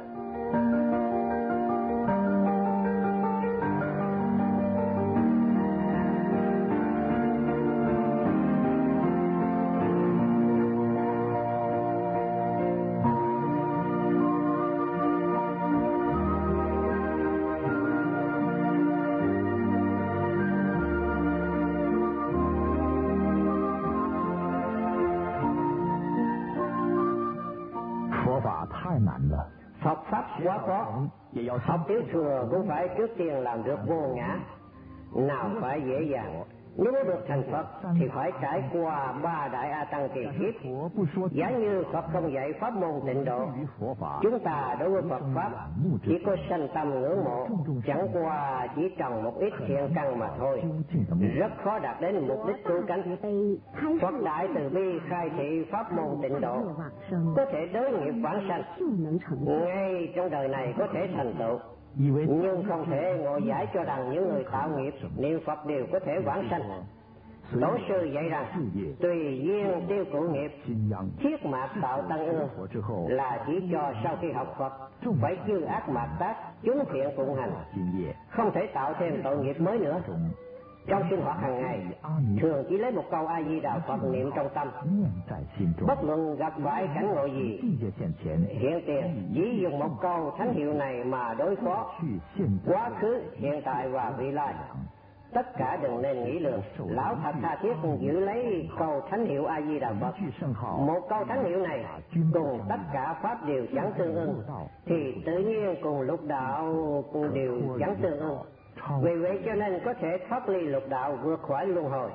Phật Pháp quá khó, học tiểu thừa cũng phải trước tiên làm được vô ngã, nào phải dễ dàng. Nếu muốn được thành Phật thì phải trải qua ba đại A Tăng kỳ kiếp. Giả như Phật không dạy pháp môn tịnh độ, chúng ta đối với Phật Pháp chỉ có sanh tâm ngưỡng mộ, chẳng qua chỉ trồng một ít thiện căn mà thôi, rất khó đạt đến mục đích cứu cánh. Phật Đại Từ Bi khai thị pháp môn tịnh độ, có thể đối nghiệp vãng sanh, ngay trong đời này có thể thành tựu. Nhưng không thể ngộ giải cho rằng những người tạo nghiệp niệm Phật đều có thể vãng sanh. Tổ sư dạy rằng tùy duyên tiêu cụ nghiệp, thiết mạt tạo tăng ương, là chỉ cho sau khi học Phật phải dư ác mạt tác, chúng thiện phụng hành, không thể tạo thêm tội nghiệp mới nữa. Trong sinh hoạt hàng ngày, thường chỉ lấy một câu A Di Đà Phật niệm trong tâm. Bất luận gặp phải cảnh ngộ gì, hiện tiền chỉ dùng một câu thánh hiệu này mà đối phó quá khứ, hiện tại và vị lai. Tất cả đừng nên nghĩ lường. Lão thật tha thiết giữ lấy câu thánh hiệu A Di Đà Phật. Một câu thánh hiệu này cùng tất cả pháp đều chẳng tương ưng, thì tự nhiên cùng lục đạo cùng đều chẳng tương ưng. Vì vậy cho nên có thể thoát ly lục đạo, vượt khỏi luân hồi.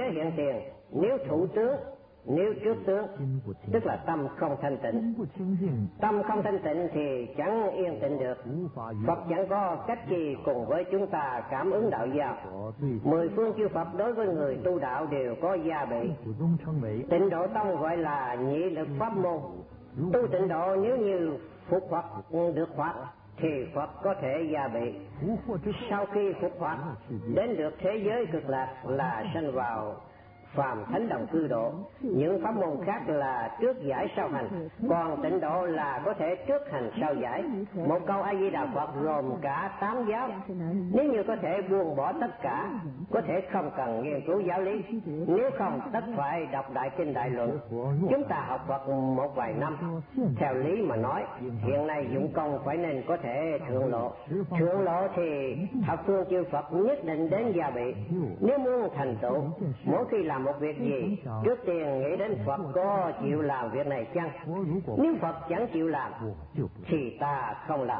giới hiện tiền, nếu thủ tướng, nếu trước tướng, tức là tâm không thanh tịnh. Tâm không thanh tịnh thì chẳng yên tĩnh được. Phật chẳng có cách gì cùng với chúng ta cảm ứng đạo giao. Mười phương chư Phật đối với người tu đạo đều có gia bị. Tịnh độ tông gọi là nhị lực pháp môn. Tu tịnh độ nếu như phục hoặc được hoặc thì Phật có thể gia bị. Sau khi phục hoặc đến được thế giới cực lạc là sanh vào phàm thánh đồng cư độ. Những pháp môn khác là trước giải sau hành, còn tịnh độ là có thể trước hành sau giải. Một câu A Di Đà Phật gồm cả tám giáo. Nếu như có thể buông bỏ tất cả, có thể không cần nghiên cứu giáo lý, nếu không tất phải đọc đại kinh đại luận. Chúng ta học Phật một vài năm, theo lý mà nói hiện nay dụng công phải nên có thể thượng lộ. Thượng lộ thì thập phương chư Phật nhất định đến gia bị. Nếu muốn thành tựu, mỗi khi làm một việc gì, trước tiên nghĩ đến Phật có chịu làm việc này chăng? Nếu Phật chẳng chịu làm thì ta không làm.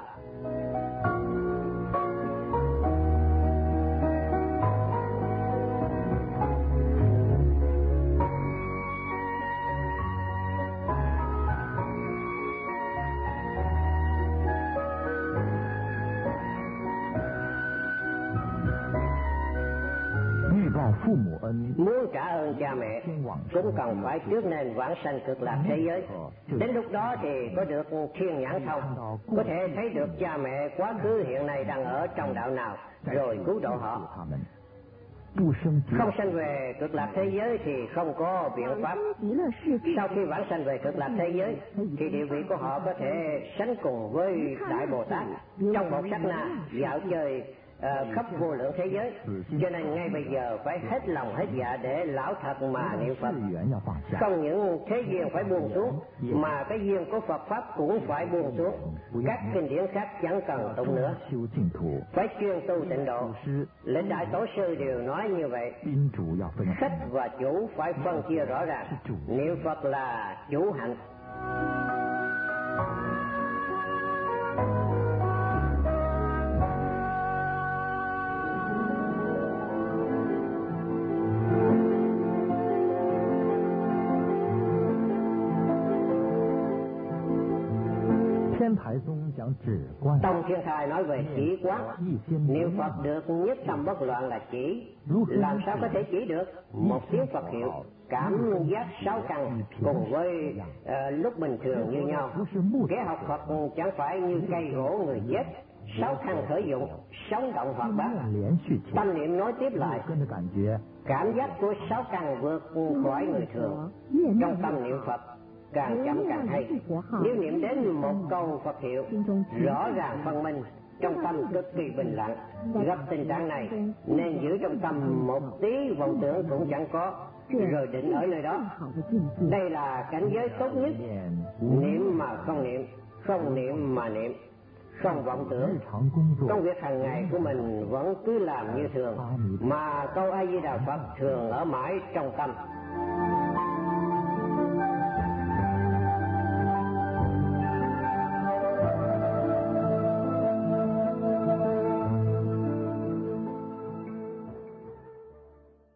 Muốn trả ơn cha mẹ cũng cần phải trước nên vãng sanh cực lạc thế giới. Đến lúc đó thì có được thiên nhãn thông, có thể thấy được cha mẹ quá khứ hiện nay đang ở trong đạo nào, rồi cứu độ họ. Không sanh về cực lạc thế giới thì không có biện pháp. Sau khi vãng sanh về cực lạc thế giới thì địa vị của họ có thể sánh cùng với Đại Bồ Tát trong một sát na dạo chơi Uh, khắp vô lượng thế giới. Cho nên ngay bây giờ phải hết lòng hết dạ để lão thật mà niệm Phật. Không những thế duyên phải buông xuống, mà cái duyên của Phật Pháp cũng phải buông xuống. Các kinh điển khác chẳng cần tụng nữa, phải chuyên tu tịnh độ. Lệnh Đại Tổ sư đều nói như vậy. Khách và chủ phải phân chia rõ ràng. Niệm Phật là chủ hạnh. Tông Thiên Thai nói về chỉ quán. Niệm Phật được nhất tâm bất loạn là chỉ. Làm sao có thể chỉ được? Một tiếng Phật hiệu, cảm giác sáu căn cùng với uh, lúc bình thường như nhau. Kẻ học Phật chẳng phải như cây gỗ người chết. Sáu căn khởi dụng, sống động hoạt bát. Tâm niệm nói tiếp lại. Cảm giác của sáu căn vượt khỏi người thường. Trong tâm niệm Phật càng chậm càng hay. Nếu niệm đến một câu Phật hiệu rõ ràng phân minh, trong tâm cực kỳ bình lặng. Gặp tình trạng này nên giữ trong tâm một tí vọng tưởng cũng chẳng có, rồi định ở nơi đó. Đây là cảnh giới tốt nhất. Niệm mà không niệm, không niệm mà niệm, không vọng tưởng. Công việc hàng ngày của mình vẫn cứ làm như thường, mà câu A Di Đà Phật thường ở mãi trong tâm.